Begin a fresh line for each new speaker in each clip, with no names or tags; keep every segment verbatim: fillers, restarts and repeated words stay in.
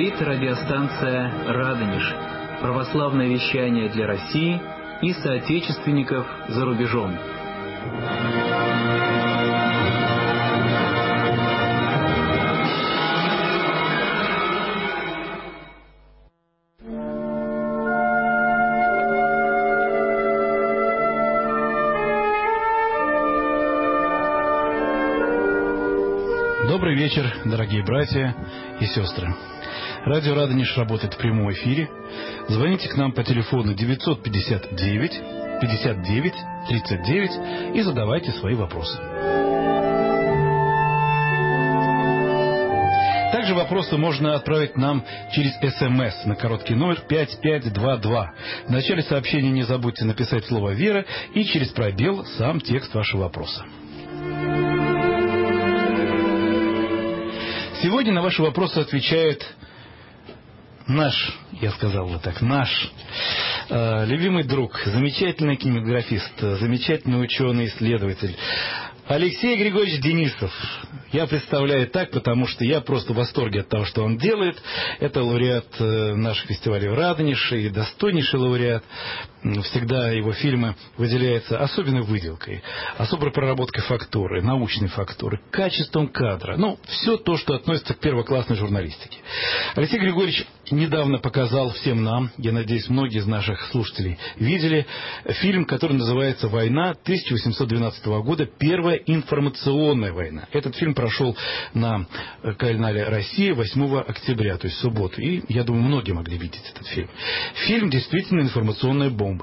Говорит радиостанция «Радонеж». Православное вещание для России и соотечественников за рубежом.
Добрый вечер, дорогие братья и сестры. Радио «Радонеж» работает в прямом эфире. Звоните к нам по телефону девятьсот пятьдесят девять пятьдесят девять тридцать девять и задавайте свои вопросы. Также вопросы можно отправить нам через СМС на короткий номер пять пять два два. В начале сообщения не забудьте написать слово «Вера» и через пробел сам текст вашего вопроса. Сегодня на ваши вопросы отвечает наш, я сказал бы так, наш э, любимый друг, замечательный кинематографист, замечательный ученый-исследователь Алексей Григорьевич Денисов. Я представляю так, потому что я просто в восторге от того, что он делает. Это лауреат э, наших фестивалей в Радонеже и достойнейший лауреат. Всегда его фильмы выделяются особенной выделкой, особой проработкой фактуры, научной фактуры, качеством кадра. Ну, все то, что относится к первоклассной журналистике. Алексей Григорьевич недавно показал всем нам, я надеюсь, многие из наших слушателей видели, фильм, который называется «Война» тысяча восемьсот двенадцатого года, Первая информационная война. Этот фильм прошел на канале «Россия» восьмого октября, то есть в субботу. И, я думаю, многие могли видеть этот фильм. Фильм действительно информационная бомба.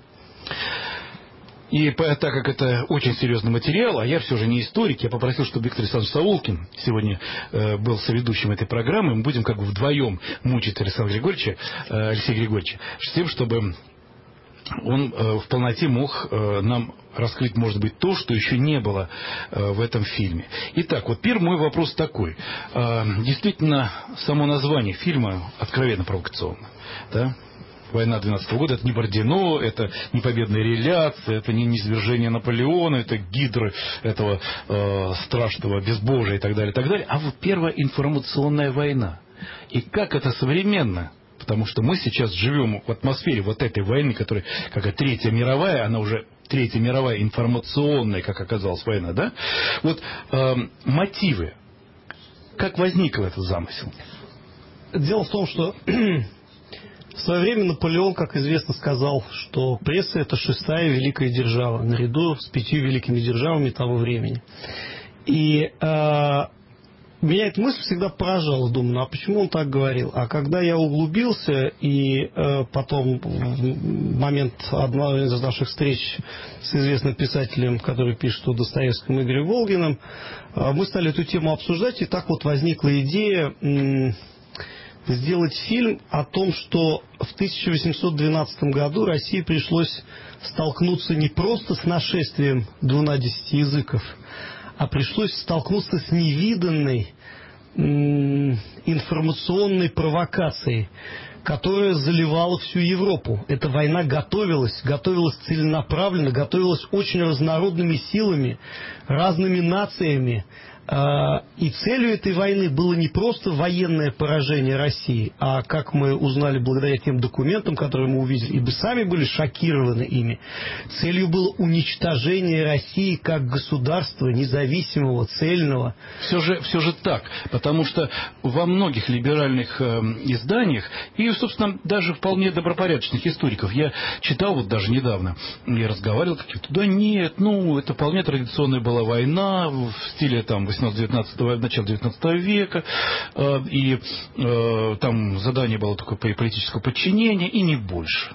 И так как это очень серьезный материал, а я все же не историк, я попросил, чтобы Виктор Александрович Саулкин сегодня э, был соведущим этой программы. Мы будем как бы вдвоем мучить Александра Григорьевича, э, Алексея Григорьевича, с тем, чтобы он э, в полноте мог э, нам раскрыть, может быть, то, что еще не было э, в этом фильме. Итак, вот первый мой вопрос такой. Э, действительно, само название фильма откровенно провокационно, да? «Война двенадцатого года» — это не Бородино, это не победная реляция, это не низвержение Наполеона, это гидры этого э, страшного безбожия и так далее, и так далее. А вот Первая информационная война. И как это современно? Потому что мы сейчас живем в атмосфере вот этой войны, которая, как и Третья мировая, она уже Третья мировая информационная, как оказалось, война, да? Вот э, мотивы. Как возник этот замысел?
Дело в том, что в свое время Наполеон, как известно, сказал, что пресса — это шестая великая держава, наряду с пятью великими державами того времени. И э, меня эта мысль всегда поражала. Думаю, ну а почему он так говорил? А когда я углубился, и э, потом в момент одной из наших встреч с известным писателем, который пишет о Достоевском, Игорем Волгиным, э, мы стали эту тему обсуждать, и так вот возникла идея Э, сделать фильм о том, что в тысяча восемьсот двенадцатом году России пришлось столкнуться не просто с нашествием двунадесяти языков, а пришлось столкнуться с невиданной м- информационной провокацией, которая заливала всю Европу. Эта война готовилась, готовилась целенаправленно, готовилась очень разнородными силами, разными нациями. И целью этой войны было не просто военное поражение России, а, как мы узнали благодаря тем документам, которые мы увидели, и мы сами были шокированы ими, целью было уничтожение России как государства, независимого, цельного.
Все же, все же так, потому что во многих либеральных э, изданиях, и, собственно, даже вполне добропорядочных историков, я читал вот даже недавно, я разговаривал какие-то, да нет, ну, это вполне традиционная была война в стиле там восемнадцатого-девятнадцатого, начала девятнадцатого века, э, и э, там задание было только политического подчинения, и не больше.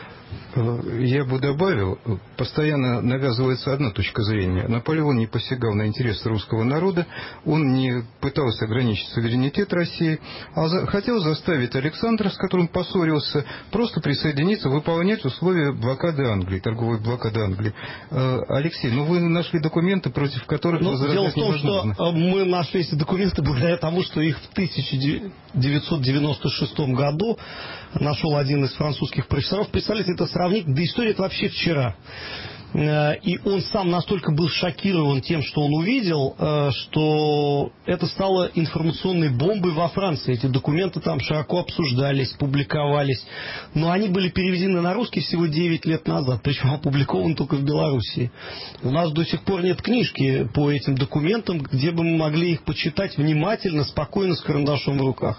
Я бы добавил, постоянно навязывается одна точка зрения. Наполеон не посягал на интересы русского народа, он не пытался ограничить суверенитет России, а за, хотел заставить Александра, с которым поссорился, просто присоединиться, выполнять условия блокады Англии, торговой блокады Англии. Алексей, ну вы нашли документы, против которых
ну,
возражать
невозможно. Дело в том,
что
мы нашли эти документы благодаря тому, что их в тысяча девятьсот девяносто шестом году нашел один из французских профессоров. Представляете, это сравнить, да история это вообще вчера. И он сам настолько был шокирован тем, что он увидел, что это стало информационной бомбой во Франции. Эти документы там широко обсуждались, публиковались. Но они были переведены на русский всего девять лет назад, причем опубликованы только в Белоруссии. У нас до сих пор нет книжки по этим документам, где бы мы могли их почитать внимательно, спокойно, с карандашом в руках.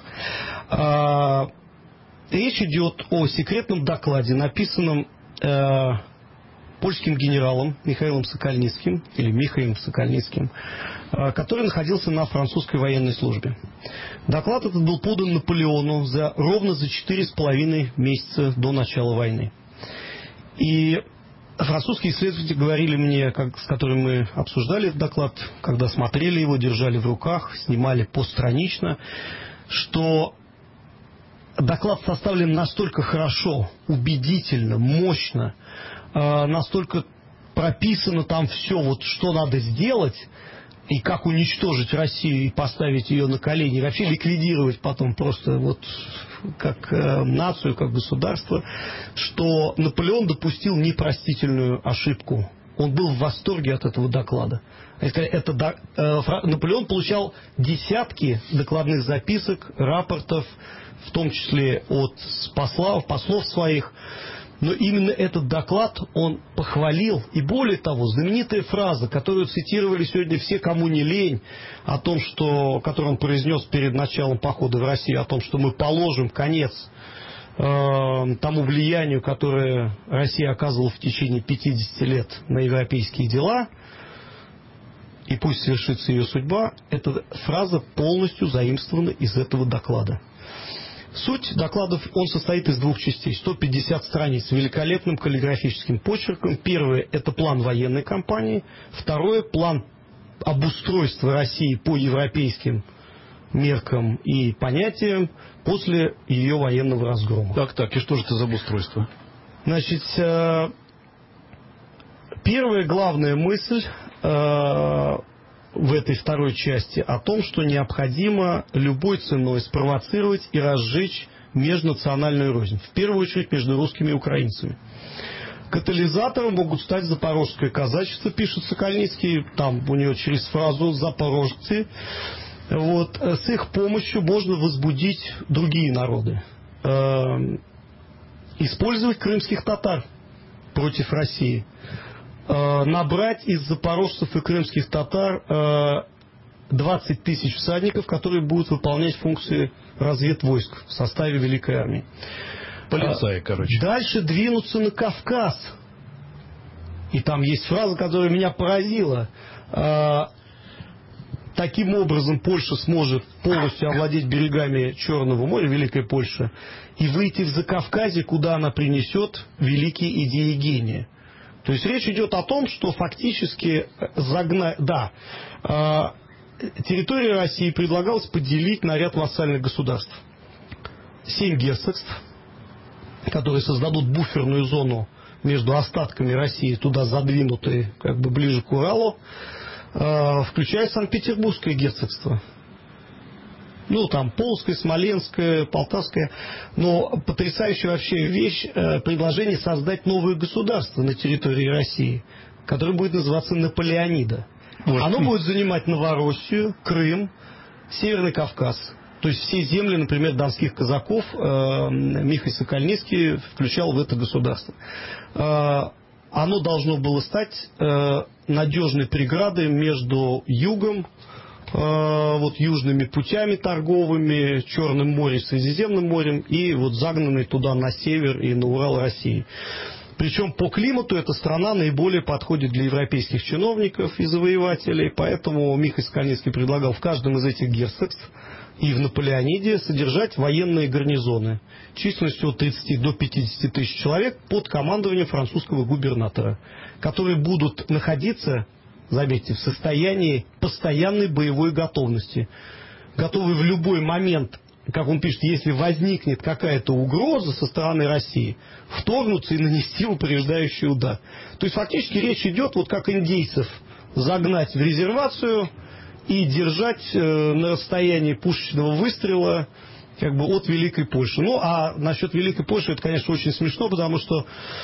Речь идет о секретном докладе, написанном польским генералом Михаилом Сокольницким, или Михаилом Сокольницким, который находился на французской военной службе. Доклад этот был подан Наполеону за, ровно за четыре с половиной месяца до начала войны. И французские исследователи говорили мне, как, с которыми мы обсуждали этот доклад, когда смотрели его, держали в руках, снимали постранично, что доклад составлен настолько хорошо, убедительно, мощно, настолько прописано там все, вот что надо сделать, и как уничтожить Россию и поставить ее на колени, и вообще ликвидировать потом просто вот как э, нацию, как государство, что Наполеон допустил непростительную ошибку. Он был в восторге от этого доклада. Это, это, э, Наполеон получал десятки докладных записок, рапортов, в том числе от послов, послов своих. Но именно этот доклад он похвалил. И более того, знаменитая фраза, которую цитировали сегодня все, кому не лень, о том, что, которую он произнес перед началом похода в Россию, о том, что мы положим конец э, тому влиянию, которое Россия оказывала в течение пятидесяти лет на европейские дела, и пусть свершится ее судьба, эта фраза полностью заимствована из этого доклада. Суть докладов, он состоит из двух частей. сто пятьдесят страниц с великолепным каллиграфическим почерком. Первое – это план военной кампании. Второе – план обустройства России по европейским меркам и понятиям после ее военного разгрома.
Так, так, и что же это за обустройство?
Значит, первая главная мысль в этой второй части о том, что необходимо любой ценой спровоцировать и разжечь межнациональную рознь. В первую очередь между русскими и украинцами. Катализатором могут стать запорожское казачество, пишет Сокольницкий, там у него через фразу «запорожцы». Вот, с их помощью можно возбудить другие народы. Э, использовать крымских татар против России. Набрать из запорожцев и крымских татар двадцать тысяч всадников, которые будут выполнять функции разведвойск в составе Великой Армии.
Полицаи, короче.
Дальше двинуться на Кавказ. И там есть фраза, которая меня поразила. Таким образом Польша сможет полностью овладеть берегами Черного моря, Великая Польша, и выйти в Закавказье, куда она принесет великие идеи гения. То есть речь идет о том, что фактически загнать... Да, э, территорию России предлагалось поделить на ряд вассальных государств. Семь герцогств, которые создадут буферную зону между остатками России, туда задвинутые как бы ближе к Уралу, э, включая Санкт-Петербургское герцогство. Ну, там, Полоцкое, Смоленское, Полтавское. Но потрясающая вообще вещь, э, предложение создать новое государство на территории России, которое будет называться Наполеонида. Вот. Оно будет занимать Новороссию, Крым, Северный Кавказ. То есть все земли, например, донских казаков, э, Михаил Сокольницкий включал в это государство. Э, оно должно было стать э, надежной преградой между югом, вот южными путями торговыми, Черным морем, Средиземным морем, и вот загнанной туда на север и на Урал России. Причем по климату эта страна наиболее подходит для европейских чиновников и завоевателей, поэтому Михаил Сокольницкий предлагал в каждом из этих герцогств и в Наполеониде содержать военные гарнизоны численностью от тридцати до пятидесяти тысяч человек под командованием французского губернатора, которые будут находиться, заметьте, в состоянии постоянной боевой готовности. Готовы в любой момент, как он пишет, если возникнет какая-то угроза со стороны России, вторгнуться и нанести упреждающий удар. То есть фактически речь идет, вот как индейцев загнать в резервацию и держать э, на расстоянии пушечного выстрела как бы от Великой Польши. Ну, а насчет Великой Польши это, конечно, очень смешно, потому что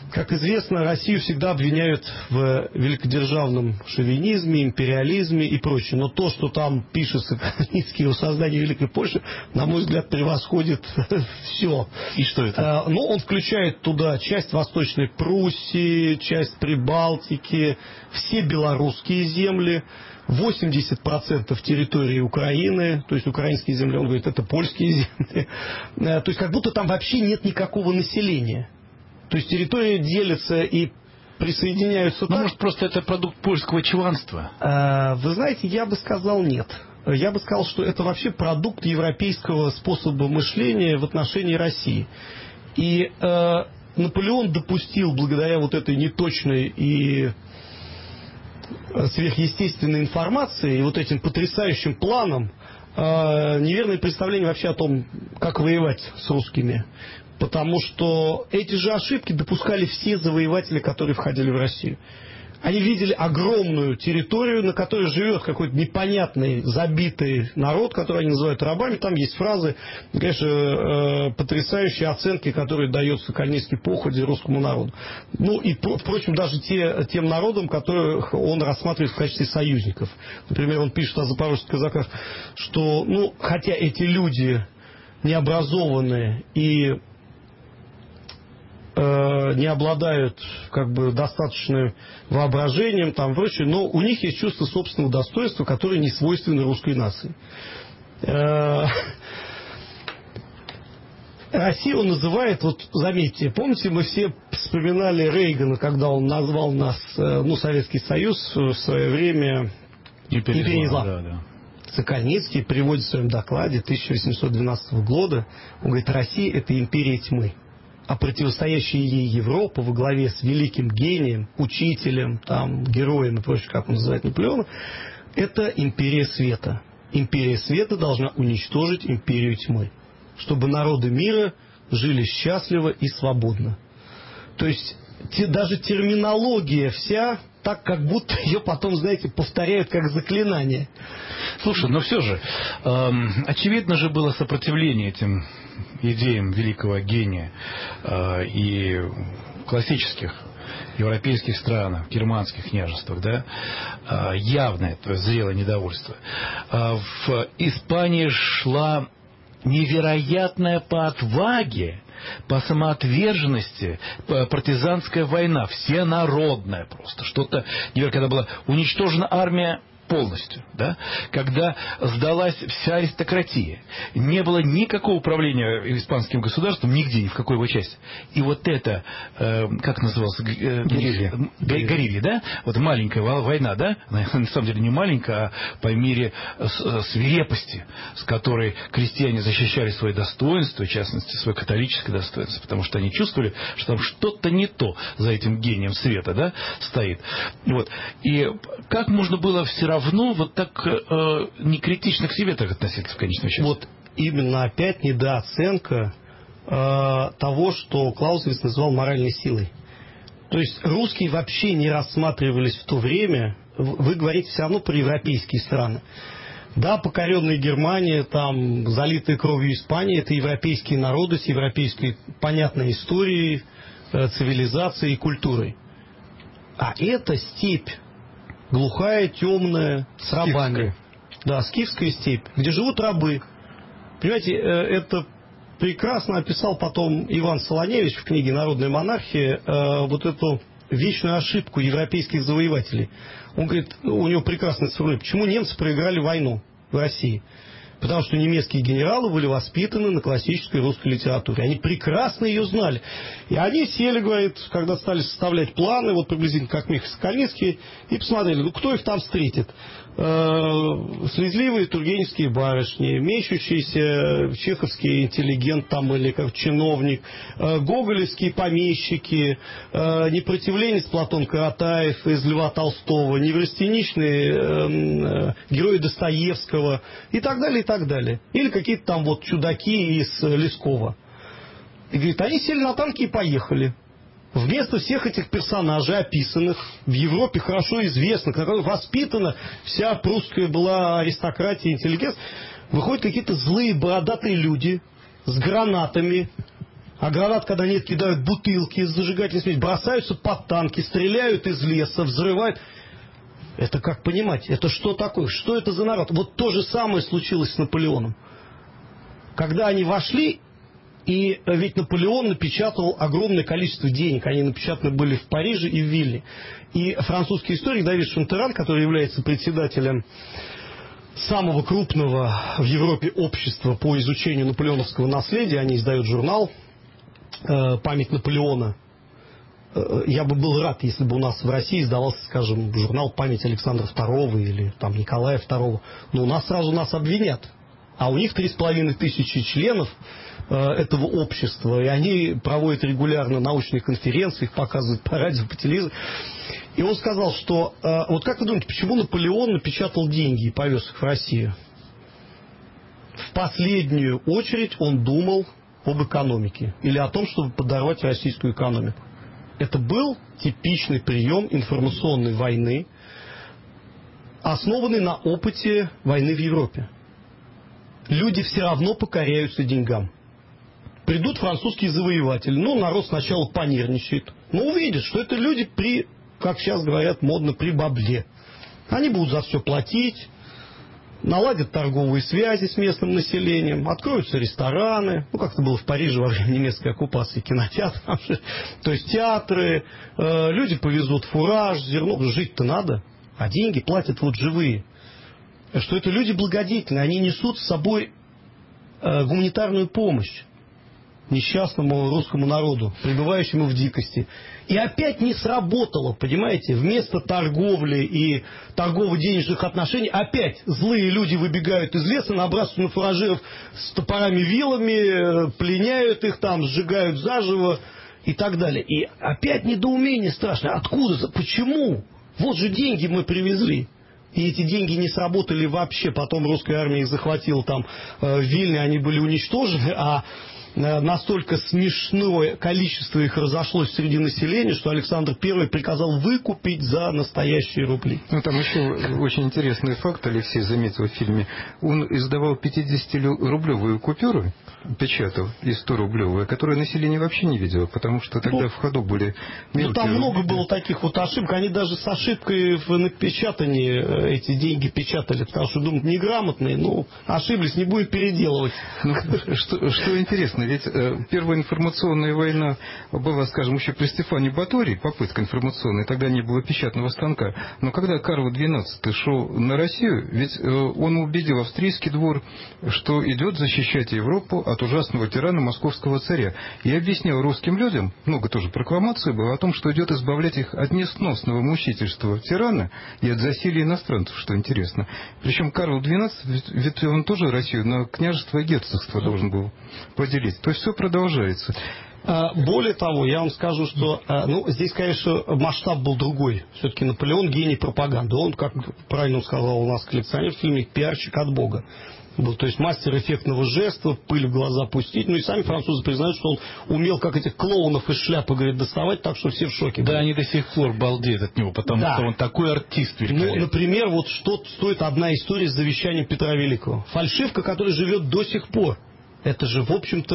Как известно, Россию всегда обвиняют в великодержавном шовинизме, империализме и прочее. Но то, что там пишется Кагановский о создании Великой Польши, на мой взгляд, превосходит все.
И что это?
Ну, он включает туда часть Восточной Пруссии, часть Прибалтики, все белорусские земли, восемьдесят процентов территории Украины, то есть украинские земли, он говорит, это польские земли. То есть как будто там вообще нет никакого населения. То есть территория делится и присоединяются...
Ну, так... может, просто это продукт польского чванства?
А, вы знаете, я бы сказал нет. Я бы сказал, что это вообще продукт европейского способа мышления в отношении России. И э, Наполеон допустил, благодаря вот этой неточной и сверхъестественной информации, и вот этим потрясающим планам, э, неверное представление вообще о том, как воевать с русскими. Потому что эти же ошибки допускали все завоеватели, которые входили в Россию. Они видели огромную территорию, на которой живет какой-то непонятный, забитый народ, который они называют рабами. Там есть фразы, конечно, потрясающие оценки, которые дает Сокольницкий походе русскому народу. Ну и, впрочем, даже те, тем народам, которых он рассматривает в качестве союзников. Например, он пишет о запорожских казаках, что, ну, хотя эти люди необразованные и не обладают как бы достаточным воображением, там прочее, но у них есть чувство собственного достоинства, которое не свойственно русской нации. Россию он называет, вот заметьте, помните, мы все вспоминали Рейгана, когда он назвал нас, ну, Советский Союз в свое время империей зла. Да, да. Сокольницкий приводит в своем докладе тысяча восемьсот двенадцатого года, он говорит, Россия это империя тьмы. А противостоящая ей Европа во главе с великим гением, учителем, там, героем и прочее, как он называет Наполеона, это империя света. Империя света должна уничтожить империю тьмы, чтобы народы мира жили счастливо и свободно. То есть те, даже терминология вся так, как будто ее потом, знаете, повторяют как заклинание.
Слушай, но все же, эм, очевидно же было сопротивление этим идеям великого гения э, и в классических европейских странах, германских княжествах, да, э, явное, то есть зрелое недовольство. Э, в Испании шла невероятная по отваге, по самоотверженности партизанская война, всенародная просто, что-то, когда была уничтожена армия полностью, да, когда сдалась вся аристократия, не было никакого управления испанским государством, нигде, ни в какой его части. И вот это, э, как назывался? Э,
Герилья.
Герилья, да? Вот маленькая война, да? На самом деле не маленькая, а по мере свирепости, с которой крестьяне защищали свои достоинства, в частности, свое католическое достоинство, потому что они чувствовали, что там что-то не то за этим гением света, да, стоит. Вот. И как можно было все равно равно вот так э, некритично к себе так относиться в конечном счете.
Вот именно опять недооценка э, того, что Клаузевиц называл моральной силой. То есть русские вообще не рассматривались в то время, вы говорите все равно про европейские страны. Да, покоренная Германия, там, залитая кровью Испания, это европейские народы с европейской понятной историей, э, цивилизацией и культурой. А это степь. Глухая, темная, с рабами. Да, скифская степь, где живут рабы. Понимаете, это прекрасно описал потом Иван Солоневич в книге «Народная монархия», вот эту вечную ошибку европейских завоевателей. Он говорит, у него прекрасная цифра, почему немцы проиграли войну в России? Потому что немецкие генералы были воспитаны на классической русской литературе. Они прекрасно ее знали. И они сели, говорит, когда стали составлять планы, вот приблизительно как Михаил Сокольницкий, и посмотрели, ну кто их там встретит. Слезливые тургеневские барышни, мечущийся чеховский интеллигент там или как чиновник, гоголевские помещики, непротивленец Платон Каратаев из Льва Толстого, неврастеничные герои Достоевского и так далее, и так далее. Или какие-то там вот чудаки из Лескова. И говорит, они сели на танки и поехали. Вместо всех этих персонажей, описанных, в Европе хорошо известных, на которых воспитана вся прусская была аристократия, интеллигенция, выходят какие-то злые бородатые люди с гранатами, А гранат, когда нет, кидают бутылки из зажигательной смеси, бросаются под танки, стреляют из леса, взрывают. Это как понимать? Это что такое? Что это за народ? Вот то же самое случилось с Наполеоном. Когда они вошли, и ведь Наполеон напечатал огромное количество денег. Они напечатаны были в Париже и в Вильне. И французский историк Давид Шантеран, который является председателем самого крупного в Европе общества по изучению наполеоновского наследия, они издают журнал «Память Наполеона». Я бы был рад, если бы у нас в России издавался, скажем, журнал «Память Александра второго» или там Николая второго. Но у нас сразу нас обвинят. А у них три с половиной тысячи членов э, этого общества, и они проводят регулярно научные конференции, их показывают по радио, по телевизору. И он сказал, что э, вот как вы думаете, почему Наполеон напечатал деньги и повез их в Россию? В последнюю очередь он думал об экономике или о том, чтобы подорвать российскую экономику. Это был типичный прием информационной войны, основанный на опыте войны в Европе. Люди все равно покоряются деньгам. Придут французские завоеватели, ну, народ сначала понервничает, но увидит, что это люди при, как сейчас говорят модно, при бабле. Они будут за все платить, наладят торговые связи с местным населением, откроются рестораны, ну, как это было в Париже во время немецкой оккупации, кинотеатры, то есть театры, э, люди повезут фураж, зерно, жить-то надо, а деньги платят вот живые. Что это люди благодетельные, они несут с собой э, гуманитарную помощь несчастному русскому народу, пребывающему в дикости. И опять не сработало, понимаете, вместо торговли и торгово-денежных отношений опять злые люди выбегают из леса, набрасывают на фуражиров с топорами-вилами, пленяют их там, сжигают заживо и так далее. И опять недоумение страшное. Откуда? Почему? Вот же деньги мы привезли. И эти деньги не сработали вообще. Потом русская армия их захватила там э, в Вильне, они были уничтожены, а э, настолько смешное количество их разошлось среди населения, что Александр Первый приказал выкупить за настоящие рубли.
Ну, там еще очень интересный факт, Алексей заметил в фильме. Он издавал пятидесятирублевые купюры, печатал, и сторублевые, которые население вообще не видело, потому что тогда ну, в ходу были мелкие.
Ну, там много было таких вот ошибок. Они даже с ошибкой в напечатании эти деньги печатали, потому что думают, неграмотные, ну, ошиблись, не будет переделывать.
Ну, что, что интересно, ведь э, первая информационная война была, скажем, еще при Стефане Батории, попытка информационная, тогда не было печатного станка. Но когда Карл двенадцатый шел на Россию, ведь э, он убедил австрийский двор, что идет защищать Европу от ужасного тирана московского царя. И объяснял русским людям, много тоже прокламаций было, о том, что идет избавлять их от несносного мучительства тирана и от засилия иностранцев, что интересно. Причем Карл двенадцатый, ведь он тоже Россию на княжество и герцогство должен был поделить. То есть все продолжается.
Более того, я вам скажу, что ну, здесь, конечно, масштаб был другой. Все-таки Наполеон гений пропаганды. Он, как правильно сказал у нас коллекционер в фильме, пиарщик от Бога был. То есть мастер эффектного жеста, пыль в глаза пустить. Ну и сами французы признают, что он умел, как этих клоунов из шляпы, говорит, доставать, так что все в шоке.
Да, они до сих пор балдеют от него, потому да. что он такой артист великолепный.
Ну, например, вот что стоит одна история с завещанием Петра Великого. Фальшивка, которая живет до сих пор. Это же, в общем-то,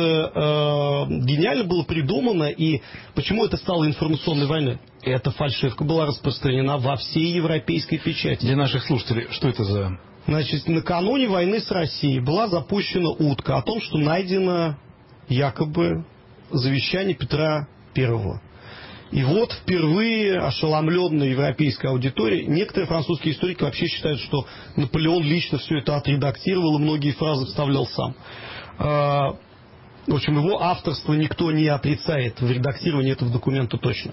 э, гениально было придумано. И почему это стало информационной войной? Эта фальшивка была распространена во всей европейской печати.
Для наших слушателей, что это за...
Значит, накануне войны с Россией была запущена утка о том, что найдено якобы завещание Петра Первого. И вот впервые ошеломленная европейская аудитория, некоторые французские историки вообще считают, что Наполеон лично все это отредактировал и многие фразы вставлял сам. В общем, его авторство никто не отрицает, в редактировании этого документа точно.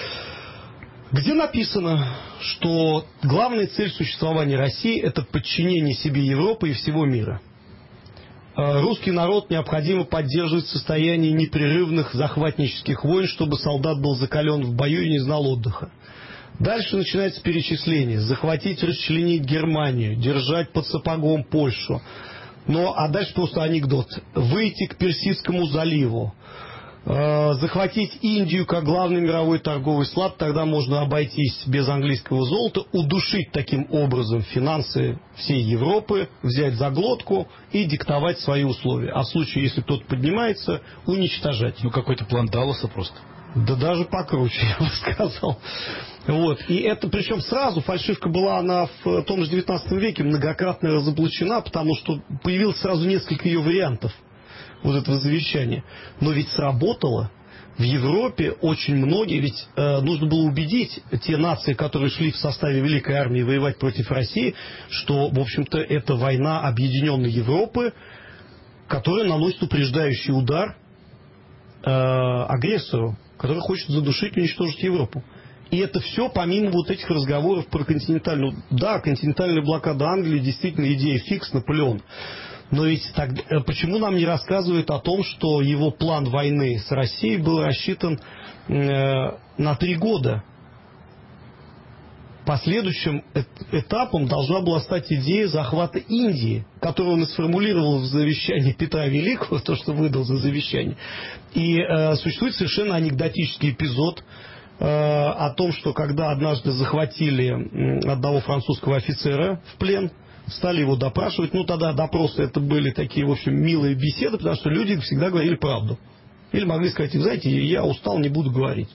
Где написано, что главная цель существования России – это подчинение себе Европы и всего мира. Русский народ необходимо поддерживать в состоянии непрерывных захватнических войн, чтобы солдат был закален в бою и не знал отдыха. Дальше начинается перечисление. Захватить, расчленить Германию, держать под сапогом Польшу. Ну, а дальше просто анекдот. Выйти к Персидскому заливу. захватить Индию как главный мировой торговый склад, тогда можно обойтись без английского золота, удушить таким образом финансы всей Европы, взять за глотку и диктовать свои условия. А в случае, если кто-то поднимается, уничтожать.
Ну, какой-то план Далласа просто.
Да даже покруче, я бы сказал. Вот. И это, причем сразу, фальшивка была, она в том же девятнадцатом веке многократно разоблачена, потому что появилось сразу несколько ее вариантов вот этого завещания. Но ведь сработало. В Европе очень многие, ведь э, нужно было убедить те нации, которые шли в составе Великой армии воевать против России, что, в общем-то, это война объединенной Европы, которая наносит упреждающий удар э, агрессору, который хочет задушить и уничтожить Европу. И это все помимо вот этих разговоров про континентальную... Да, континентальная блокада Англии действительно идея фикс Наполеон. Но ведь так, почему нам не рассказывают о том, что его план войны с Россией был рассчитан э, на три года? Последующим этапом должна была стать идея захвата Индии, которую он и сформулировал в завещании Петра Великого, то, что выдал за завещание. И э, существует совершенно анекдотический эпизод э, о том, что когда однажды захватили одного французского офицера в плен, стали его допрашивать. Ну, тогда допросы это были такие, в общем, милые беседы, потому что люди всегда говорили правду. Или могли сказать, знаете, я устал, не буду говорить.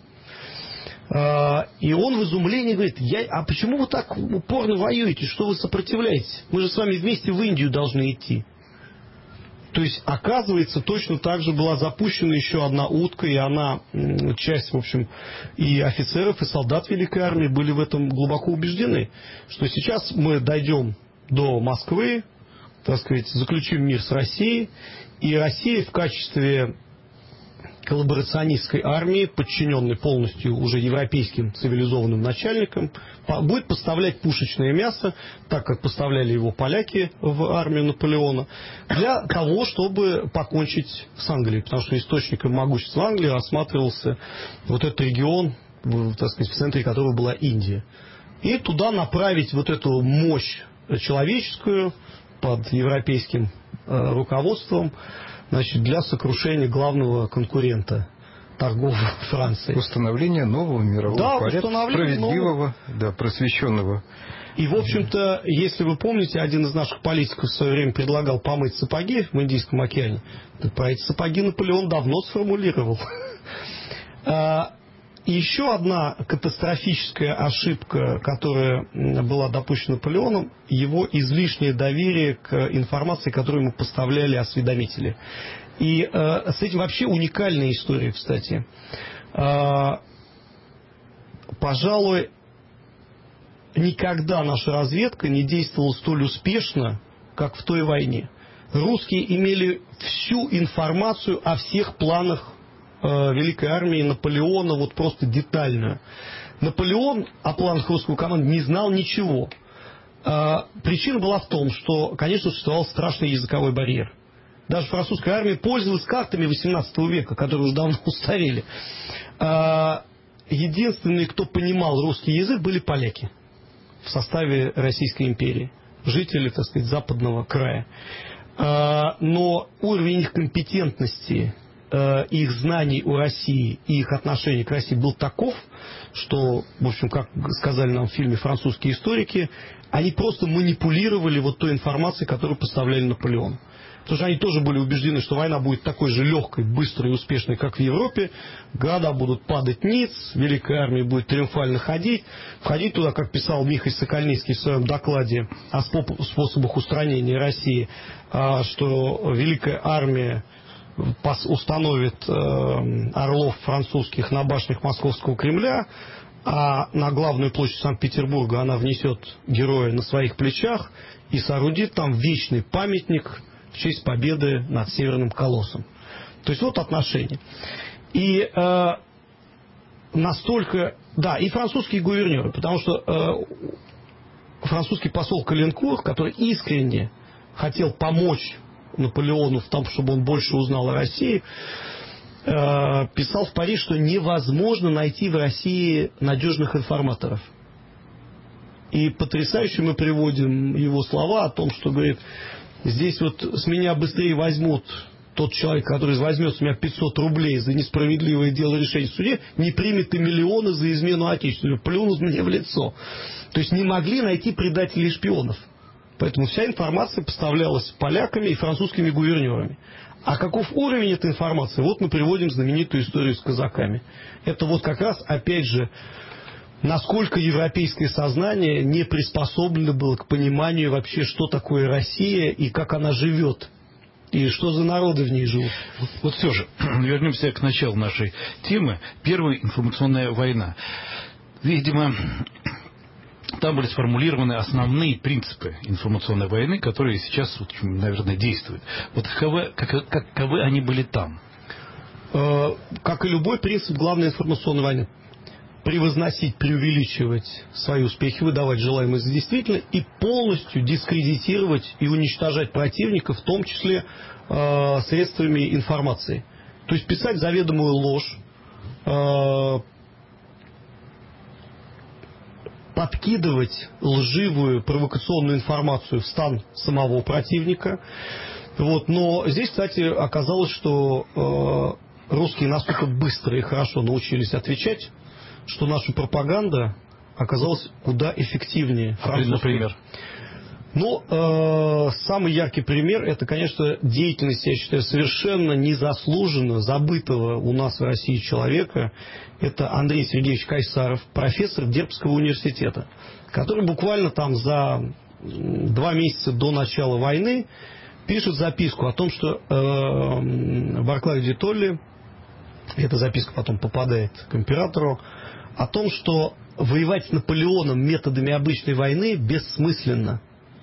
И он в изумлении говорит, я, а почему вы так упорно воюете, что вы сопротивляетесь? Мы же с вами вместе в Индию должны идти. То есть, оказывается, точно так же была запущена еще одна утка, и она, часть, в общем, и офицеров, и солдат Великой армии были в этом глубоко убеждены, что сейчас мы дойдем до Москвы, так сказать, заключим мир с Россией, и Россия в качестве коллаборационистской армии, подчиненной полностью уже европейским цивилизованным начальникам, будет поставлять пушечное мясо, так как поставляли его поляки в армию Наполеона, для того, чтобы покончить с Англией, потому что источником могущества Англии рассматривался вот этот регион, так сказать, в центре которого была Индия. И туда направить вот эту мощь человеческую под европейским э, руководством, значит, для сокрушения главного конкурента торгового Франции.
Установление нового мирового
да,
порядка, справедливого, нового... да, просвещенного.
И, в общем-то, если вы помните, один из наших политиков в свое время предлагал помыть сапоги в Индийском океане. Так про эти сапоги Наполеон давно сформулировал. И еще одна катастрофическая ошибка, которая была допущена Наполеоном, его излишнее доверие к информации, которую ему поставляли осведомители. И э, с этим вообще уникальная история, кстати. Э, пожалуй, никогда наша разведка не действовала столь успешно, как в той войне. Русские имели всю информацию о всех планах Великой армии Наполеона, вот просто детальную. Наполеон о планах русского команды не знал ничего. Причина была в том, что, конечно, существовал страшный языковой барьер. Даже французская армия пользовалась картами восемнадцатого века, которые уже давно устарели. Единственные, кто понимал русский язык, были поляки в составе Российской империи. Жители, так сказать, западного края. Но уровень их компетентности, их знаний о России и их отношение к России был таков, что, в общем, как сказали нам в фильме французские историки, они просто манипулировали вот той информацией, которую поставляли Наполеону. Потому что они тоже были убеждены, что война будет такой же легкой, быстрой и успешной, как в Европе. Города будут падать ниц, Великая армия будет триумфально ходить. Входить туда, как писал Михаил Сокольницкий в своем докладе о способах устранения России, что Великая армия установит э, орлов французских на башнях Московского Кремля, а на главную площадь Санкт-Петербурга она внесет героя на своих плечах и соорудит там вечный памятник в честь победы над Северным Колоссом. То есть вот отношения. И э, настолько... Да, и французские гувернеры, потому что э, французский посол Каленкур, который искренне хотел помочь Наполеону в том, чтобы он больше узнал о России, э, писал в Париж, что невозможно найти в России надежных информаторов. И потрясающе мы приводим его слова о том, что, говорит, здесь вот с меня быстрее возьмут тот человек, который возьмет у меня пятьсот рублей за несправедливое дело решения в суде, не примет и миллионы за измену Отечеству, плюнут мне в лицо. То есть не могли найти предателей и шпионов. Поэтому вся информация поставлялась поляками и французскими гувернерами. А каков уровень этой информации? Вот мы приводим знаменитую историю с казаками. Это вот как раз, опять же, насколько европейское сознание не приспособлено было к пониманию вообще, что такое Россия и как она живет. И что за народы в ней живут.
Вот, вот все же, вернемся к началу нашей темы. Первая информационная война. Видимо, там были сформулированы основные принципы информационной войны, которые сейчас, вот, наверное, действуют. Вот каковы, как, каковы они были там?
Э, как и любой принцип главной информационной войны. Превозносить, преувеличивать свои успехи, выдавать желаемое за действительное и полностью дискредитировать и уничтожать противника, в том числе э, средствами информации. То есть писать заведомую ложь, э, подкидывать лживую провокационную информацию в стан самого противника. Вот. Но здесь, кстати, оказалось, что э, русские настолько быстро и хорошо научились отвечать, что наша пропаганда оказалась куда эффективнее французской.
Например?
Ну, э, самый яркий пример, это, конечно, деятельность, я считаю, совершенно незаслуженно забытого у нас в России человека. Это Андрей Сергеевич Кайсаров, профессор Дербцкого университета, который буквально там за два месяца до начала войны пишет записку о том, что э, Барклай де Толли, эта записка потом попадает к императору, о том, что воевать с Наполеоном методами обычной войны бессмысленно.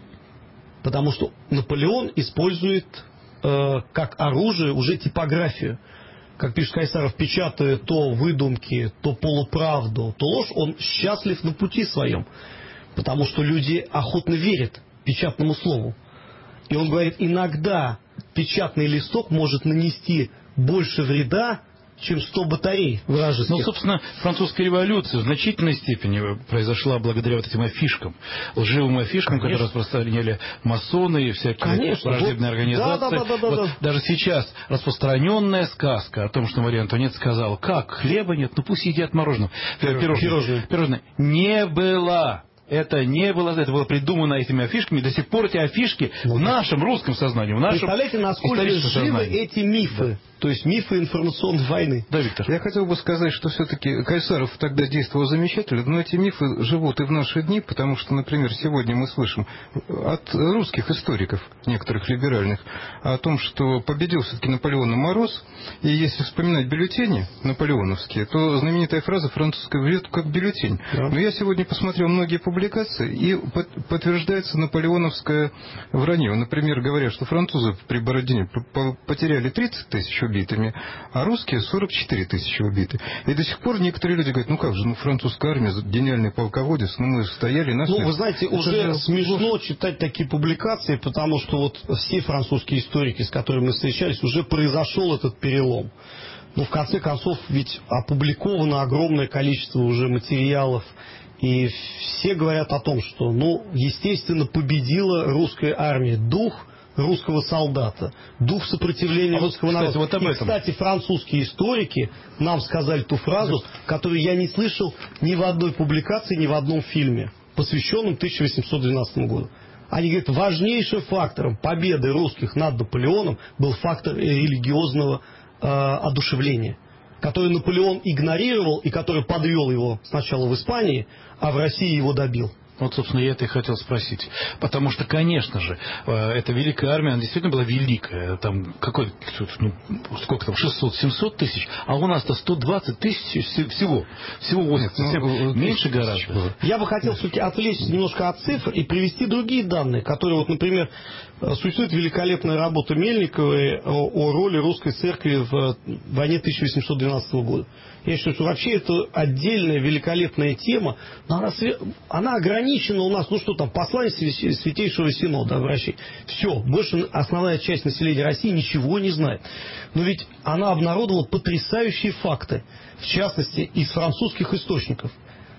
Потому что Наполеон использует э, как оружие уже типографию. Как пишет Кайсаров, печатая то выдумки, то полуправду, то ложь, он счастлив на пути своем. Потому что люди охотно верят печатному слову. И он говорит, иногда печатный листок может нанести больше вреда, чем сто батарей вражеских.
Ну, собственно, французская революция в значительной степени произошла благодаря вот этим афишкам, лживым афишкам, Конечно. которые распространяли масоны и всякие Конечно. враждебные вот, организации. Да, да, да, да, вот да. Даже сейчас распространенная сказка о том, что Мария Антуанетта сказала, как, хлеба нет, ну пусть едят мороженое. Пирожное. Пирожное. Пирожное. Не было. Это не было, это было придумано этими афишками. До сих пор эти афишки ну, в нашем русском сознании, в нашем
Представляете, насколько живы сознании. Эти мифы, да. то есть мифы информационной войны.
Да, Виктор. Я хотел бы сказать, что все-таки Кайсаров тогда действовал замечательно, но эти мифы живут и в наши дни, потому что, например, сегодня мы слышим от русских историков, некоторых либеральных, о том, что победил все-таки Наполеон Мороз, и если вспоминать бюллетени наполеоновские, то знаменитая фраза французская «врет как бюллетень». Да. Но я сегодня посмотрел многие публикации, и подтверждается наполеоновское вранье. Например, говорят, что французы при Бородине потеряли тридцать тысяч убитыми, а русские сорок четыре тысячи убиты. И до сих пор некоторые люди говорят, ну как же, ну французская армия, гениальный полководец, ну мы стояли на
Ну, вы знаете, Это уже же... смешно читать такие публикации, потому что вот все французские историки, с которыми мы встречались, уже произошел этот перелом. Но в конце концов, ведь опубликовано огромное количество уже материалов. И все говорят о том, что, ну, естественно, победила русская армия, дух русского солдата, дух сопротивления а русского
вот, кстати,
народа.
Вот об этом.
И, кстати, французские историки нам сказали ту фразу, да. которую я не слышал ни в одной публикации, ни в одном фильме, посвященном тысяча восемьсот двенадцатому году. Они говорят, важнейшим фактором победы русских над Наполеоном был фактор религиозного э, одушевления, который Наполеон игнорировал и который подвел его сначала в Испании, а в России его добил.
Вот, собственно, я это и хотел спросить. Потому что, конечно же, эта великая армия, она действительно была великая. Там какой, ну, сколько там, шестьсот-семьсот тысяч, а у нас-то сто двадцать тысяч всего. Всего восемьдесят семь. Ну, меньше гораздо. Было.
Я бы хотел все-таки отвлечься немножко от цифр и привести другие данные, которые, вот, например, существует великолепная работа Мельниковой о, о роли русской церкви в войне тысяча восемьсот двенадцатого года. Я считаю, что вообще это отдельная великолепная тема, но она, она ограничена у нас, ну что там, послание Святейшего Синода обращение. Все, больше основная часть населения России ничего не знает. Но ведь она обнародовала потрясающие факты, в частности, из французских источников.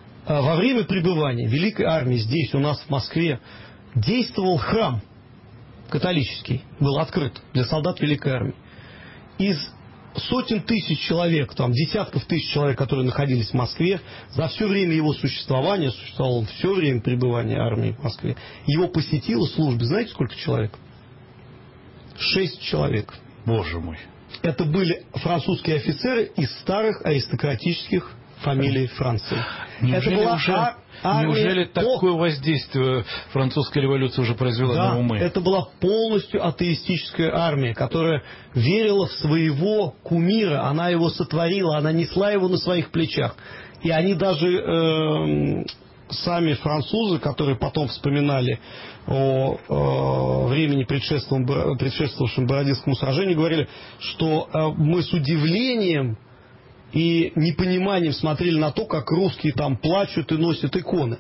Во время пребывания Великой Армии здесь, у нас в Москве, действовал храм католический, был открыт для солдат Великой Армии. из сотен тысяч человек, там, десятков тысяч человек, которые находились в Москве, за все время его существования, существовал он все время пребывания армии в Москве, его посетило службы, знаете, сколько человек? Шесть человек.
Боже мой.
Это были французские офицеры из старых аристократических фамилий Франции.
Неужели,
это была
уже,
а- армия
неужели
по...
такое воздействие французская революция уже произвела
да,
на умы?
Это была полностью атеистическая армия, которая верила в своего кумира, она его сотворила, она несла его на своих плечах. И они даже, э, сами французы, которые потом вспоминали о, о времени, предшествовавшем, предшествовавшем Бородинскому сражению, говорили, что э, мы с удивлением и непониманием смотрели на то, как русские там плачут и носят иконы,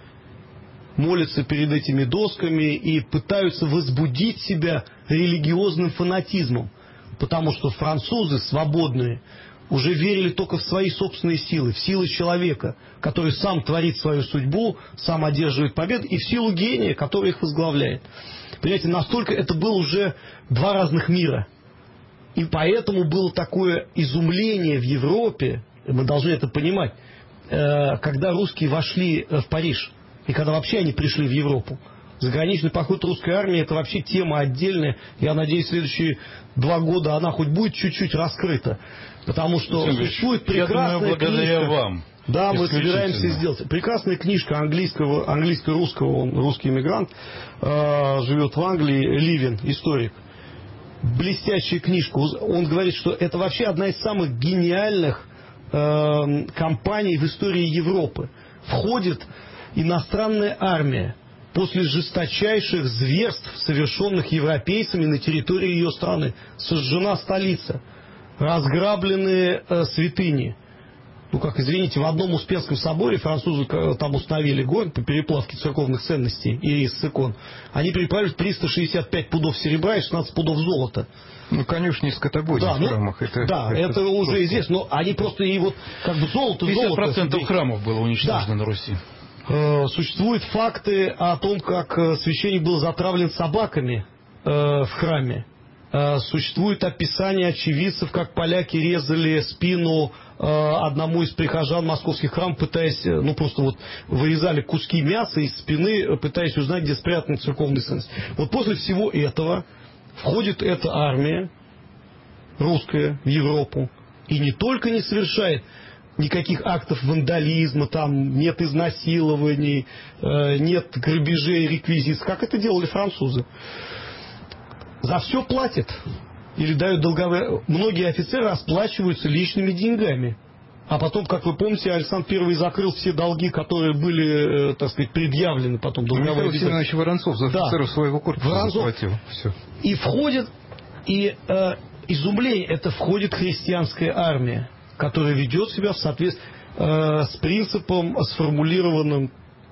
молятся перед этими досками и пытаются возбудить себя религиозным фанатизмом, потому что французы свободные уже верили только в свои собственные силы, в силы человека, который сам творит свою судьбу, сам одерживает победу, и в силу гения, который их возглавляет. Понимаете, настолько это было уже два разных мира. И поэтому было такое изумление в Европе, мы должны это понимать, когда русские вошли в Париж, и когда вообще они пришли в Европу. Заграничный поход русской армии — это вообще тема отдельная. Я надеюсь, в следующие два года она хоть будет чуть-чуть раскрыта. Потому что
Александр
существует
Ильич,
прекрасная
я думаю, благодаря
книжка.
вам.
Да, мы собираемся сделать. Прекрасная книжка английского, английско-русского, он русский иммигрант, э, живет в Англии, Ливен, историк. Блестящая книжка. Он говорит, что это вообще одна из самых гениальных э, кампаний в истории Европы. Входит иностранная армия после жесточайших зверств, совершенных европейцами на территории ее страны. Сожжена столица, разграблены э, святыни. Ну, как, извините, в одном Успенском соборе французы там установили гонь по переплавке церковных ценностей и из икон. Они переплавили триста шестьдесят пять пудов серебра и шестнадцать пудов золота.
Ну, конечно, не скотобойня
да,
в храмах.
Ну,
это,
да, это, это уже просто известно. Но они просто и вот как бы золото,
пятьдесят
золото.
пятьдесят процентов храмов было уничтожено да. на Руси.
Существуют факты о том, как священник был затравлен собаками в храме. Существует описание очевидцев, как поляки резали спину одному из прихожан московских храмов, пытаясь, ну просто вот вырезали куски мяса из спины, пытаясь узнать, где спрятаны церковные ценности. Вот после всего этого входит эта армия русская в Европу и не только не совершает никаких актов вандализма, там нет изнасилований, нет грабежей, реквизиций, как это делали французы. За все платят или дают долговые. Многие офицеры расплачиваются личными деньгами. А потом, как вы помните, Александр Первый закрыл все долги, которые были, так сказать, предъявлены потом.
Михаил Семенович Воронцов за офицеров да. своего корпуса Воронцов. заплатил. Все.
И входит, и э, изумление, это входит христианская армия, которая ведет себя в соответствии э, с принципом, сформулированным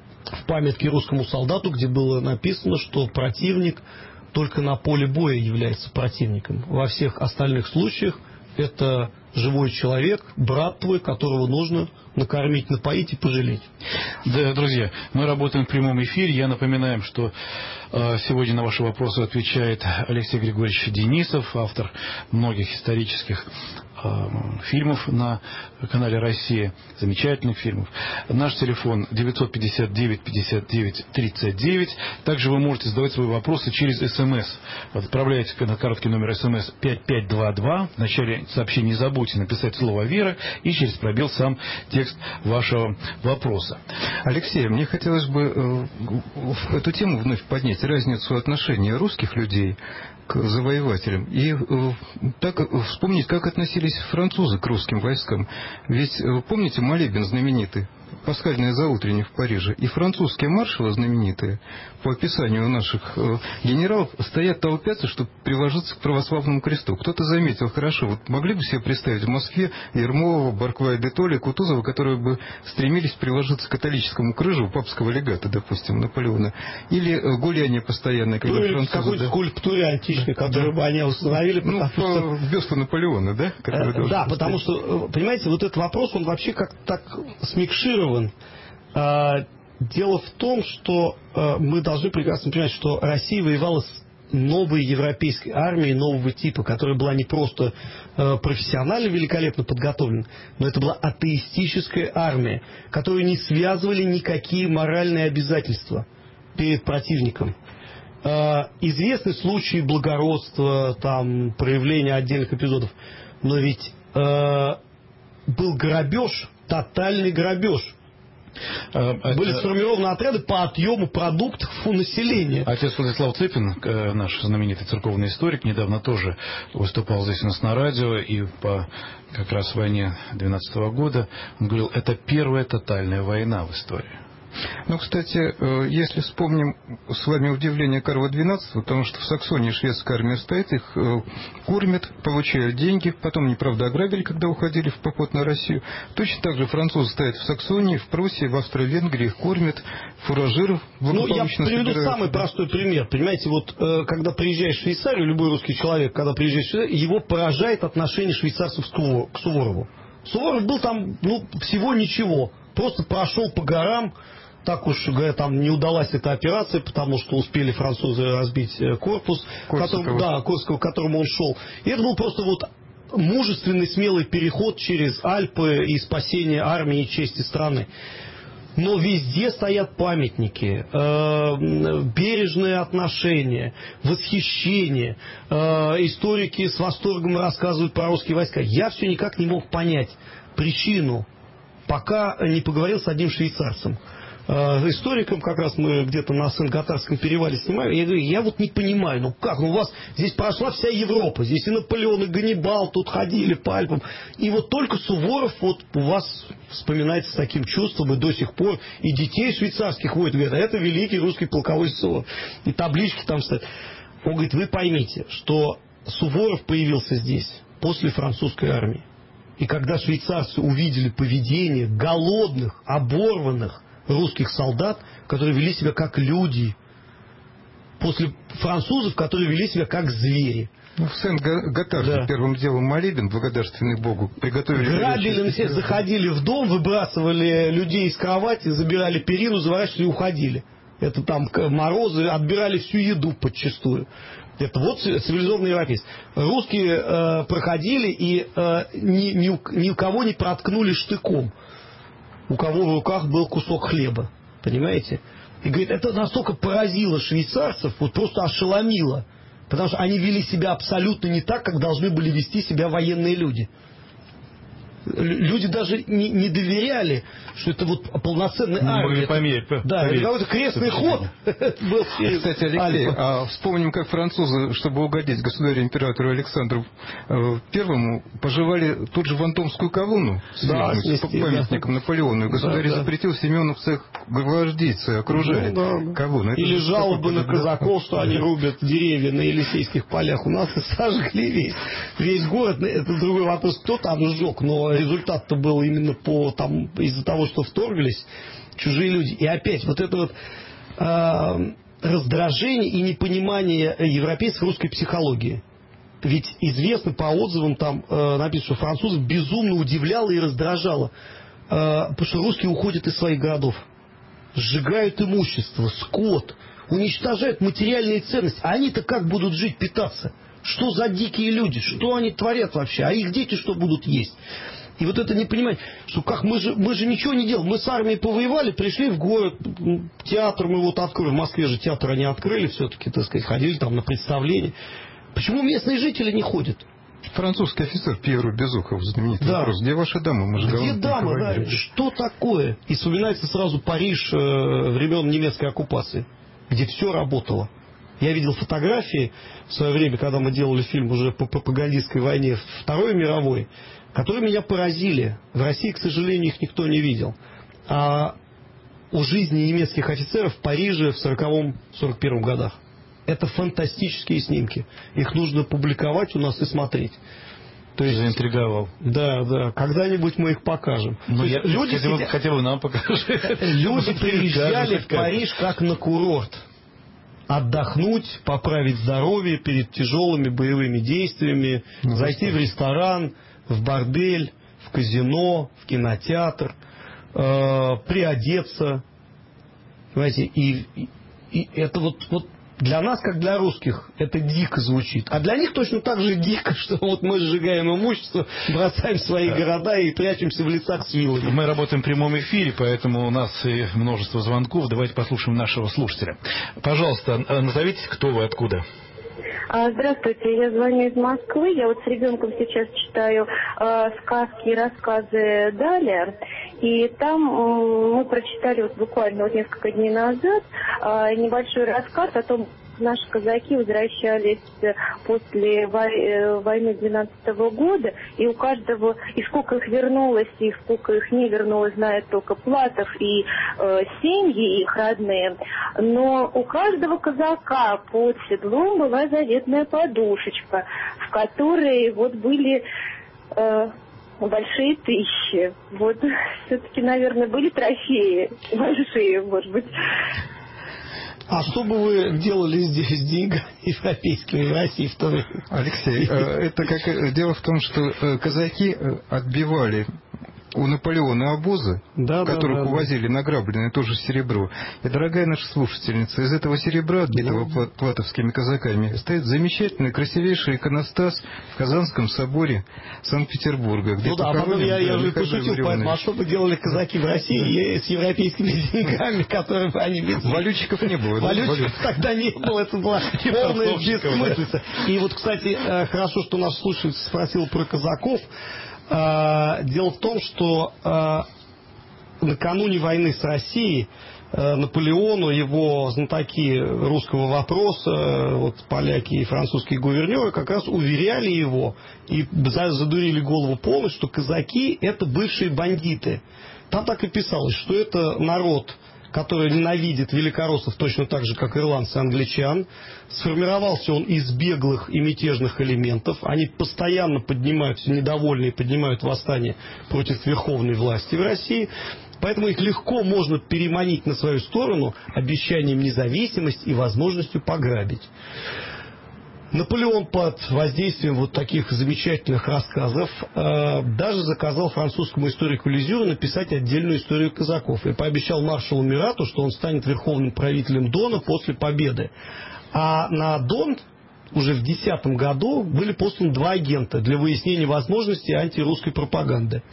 в памятке русскому солдату, где было написано, что противник только на поле боя является противником. Во всех остальных случаях это живой человек, брат твой, которого нужно накормить, напоить и пожалеть.
Да, друзья, мы работаем в прямом эфире. Я напоминаю, что э, сегодня на ваши вопросы отвечает Алексей Григорьевич Денисов, автор многих исторических э, фильмов на канале «Россия», замечательных фильмов. Наш телефон девятьсот пятьдесят девять пятьдесят девять тридцать девять. Также вы можете задавать свои вопросы через СМС. Отправляйте на короткий номер СМС пять пять два два. В начале сообщения не забудьте написать слово «Вера» и через пробел сам текст вашего вопроса.
Алексей, мне хотелось бы э, эту тему вновь поднять, разницу отношения русских людей к завоевателям. И э, так вспомнить, как относились французы к русским войскам. Ведь, э, помните, молебен знаменитый, пасхальное заутреннее в Париже, и французские маршалы знаменитые, по описанию наших э, генералов, стоят, толпятся, чтобы приложиться к православному кресту. Кто-то заметил, хорошо, вот могли бы себе представить в Москве Ермолова, Барклая де Толли, Кутузова, которые бы стремились приложиться к католическому крыжу папского легата, допустим, Наполеона, или э, гуляние постоянное, когда
ну,
французы...
какой-то да, скульптуре античной, да, которую да. бы они установили.
Ну, по что... бюсту Наполеона, да?
Э, да, потому что, понимаете, вот этот вопрос, он вообще как-то так смикширован. Дело в том, что мы должны прекрасно понимать, что Россия воевала с, новой европейской армии, нового типа, которая была не просто э, профессионально великолепно подготовлена, но это была атеистическая армия, которую не связывали никакие моральные обязательства перед противником. Э, известны случаи благородства, там, проявления отдельных эпизодов, но ведь э, был грабеж, тотальный грабеж. Были сформированы отряды по отъему продуктов у населения.
Отец Владислав Цепин, наш знаменитый церковный историк, недавно тоже выступал здесь у нас на радио, и по как раз войне двенадцатого года он говорил, это первая тотальная война в истории.
Ну, кстати, если вспомним с вами удивление Карла двенадцатого, потому что в Саксонии шведская армия стоит, их кормят, получают деньги, потом они, правда, ограбили, когда уходили в поход на Россию. Точно так же французы стоят в Саксонии, в Пруссии, в Австро-Венгрии, их кормят, фуражиров благополучно
Ну, я приведу
собирают.
самый простой пример. Понимаете, вот когда приезжаешь в Швейцарию, любой русский человек, когда приезжает в Швейцарию, его поражает отношение швейцарцев к Суворову. Суворов был там, ну, всего ничего, просто прошел по горам. Так уж, говорят, там не удалась эта операция, потому что успели французы разбить корпус, которым, да, Корсакова, к которому он шел. И это был просто вот мужественный, смелый переход через Альпы и спасение армии и чести страны. Но везде стоят памятники, э, бережное отношение, восхищение. Э, историки с восторгом рассказывают про русские войска. Я все никак не мог понять причину, пока не поговорил с одним швейцарцем. Историком, как раз мы где-то на Сен-Готардском перевале снимали, я говорю, я вот не понимаю, ну как, ну у вас здесь прошла вся Европа, здесь и Наполеон, и Ганнибал тут ходили по Альпам, и вот только Суворов вот у вас вспоминается с таким чувством, и до сих пор, и детей швейцарских водят, говорят, это великий русский полководец Суворов, и таблички там стоят. Он говорит, вы поймите, что Суворов появился здесь после французской армии, и когда швейцарцы увидели поведение голодных, оборванных русских солдат, которые вели себя как люди, после французов, которые вели себя как звери.
Ну, в Сен-Готарде
да.
первым делом молебен, благодарственный Богу, приготовили...
Грабили, все заходили в дом, выбрасывали людей из кровати, забирали перину, заворачивали и уходили. Это там морозы, отбирали всю еду подчистую. Это вот цивилизованный европейец. Русские э, проходили и э, ни, ни, у, ни у кого не проткнули штыком. У кого в руках был кусок хлеба. Понимаете? И говорит, это настолько поразило швейцарцев, вот просто ошеломило. Потому что они вели себя абсолютно не так, как должны были вести себя военные люди. Люди даже не, не доверяли, что это вот полноценная армия.
Померить,
да, это какой-то крестный ход был.
Кстати, Алексей, а вспомним, как французы, чтобы угодить государю-императору Александру Первому, пожевали тут же Вандомскую колонну с
да,
памятником да. Наполеону. И государь да, запретил да. семеновцев гвардейцы окружать ну, да. колонну.
Или жалобы на казаков, что они рубят деревья на Елисейских полях. У нас и сожгли весь, весь город. Это другой вопрос, кто там сжег, но результат-то был именно по, там, из-за того, что вторглись чужие люди. И опять вот это вот э, раздражение и непонимание европейцев русской психологии. Ведь известно по отзывам, там э, написано, что французов безумно удивляло и раздражало. Э, потому что русские уходят из своих городов. Сжигают имущество, скот, уничтожают материальные ценности. А они-то как будут жить, питаться? Что за дикие люди? Что они творят вообще? А их дети что будут есть? И вот это не понимать, что как мы же, мы же ничего не делали. Мы с армией повоевали, пришли в город, театр мы вот открыли. В Москве же театр они открыли все-таки, так сказать, ходили там на представления. Почему местные жители не ходят?
Французский офицер Пьеру Безухов, знаменитый да. вопрос. Где ваши дамы? Мы же
Где дамы? Да? Что такое? И вспоминается сразу Париж э, времен немецкой оккупации, где все работало. Я видел фотографии в свое время, когда мы делали фильм уже по пропагандистской войне Второй мировой, которые меня поразили. В России, к сожалению, их никто не видел. А о жизни немецких офицеров в Париже в сороковом — сорок первом годах. Это фантастические снимки. Их нужно публиковать у нас и смотреть.
То есть заинтриговал.
Да, да. Когда-нибудь мы их покажем.
Ну, я,
люди
хотя, сидя... хотя бы нам покажи.
Люди приезжали в Париж как на курорт. Отдохнуть, поправить здоровье перед тяжелыми боевыми действиями, ну, зайти в ресторан, в бордель, в казино, в кинотеатр, э, приодеться. Понимаете, и, и, и это вот, вот Для нас, как для русских, это дико звучит. А для них точно так же дико, что вот мы сжигаем имущество, бросаем свои города и прячемся в лесах с вилами.
Мы работаем в прямом эфире, поэтому у нас и множество звонков. Давайте послушаем нашего слушателя. Пожалуйста, назовитесь, кто вы, откуда?
Здравствуйте, я звоню из Москвы. Я вот с ребенком сейчас читаю э, сказки и рассказы Даля. И там э, мы прочитали вот буквально вот несколько дней назад э, небольшой рассказ о том, наши казаки возвращались после войны двенадцатого года, и у каждого, и сколько их вернулось, и сколько их не вернулось, знает только Платов и э, семьи их родные. Но у каждого казака под седлом была заветная подушечка, в которой вот были э, большие тысячи. Вот все-таки, наверное, были трофеи большие, может быть.
А что бы вы делали здесь с деньгами европейскими в России в то время?
Алексей, это как дело в том, что казаки отбивали у Наполеона обозы,
да,
которых
да, да,
увозили
да.
награбленное тоже серебро. И, дорогая наша слушательница, из этого серебра, отбитого да. платовскими казаками, стоит замечательный, красивейший иконостас в Казанском соборе Санкт-Петербурга. Где
ну да, а потом я, я уже пошутил, поэтому, а что бы делали казаки в России с европейскими деньгами, которые они везли?
Валютчиков не было.
Валютчиков тогда не было, это была полная бессмыслица. И вот, кстати, хорошо, что наш слушатель спросил про казаков. Дело в том, что накануне войны с Россией Наполеону его знатоки русского вопроса, вот поляки и французские гувернеры, как раз уверяли его и задурили голову полностью, что казаки – это бывшие бандиты. Там так и писалось, что это народ, который ненавидит великороссов точно так же, как ирландцы и англичан. Сформировался он из беглых и мятежных элементов. Они постоянно поднимаются, недовольные, поднимают восстание против верховной власти в России. Поэтому их легко можно переманить на свою сторону обещанием независимости и возможностью пограбить. Наполеон под воздействием вот таких замечательных рассказов э, даже заказал французскому историку Лизюру написать отдельную историю казаков и пообещал маршалу Мюрату, что он станет верховным правителем Дона после победы. А на Дон уже в десятом году были посланы два агента для выяснения возможностей антирусской пропаганды.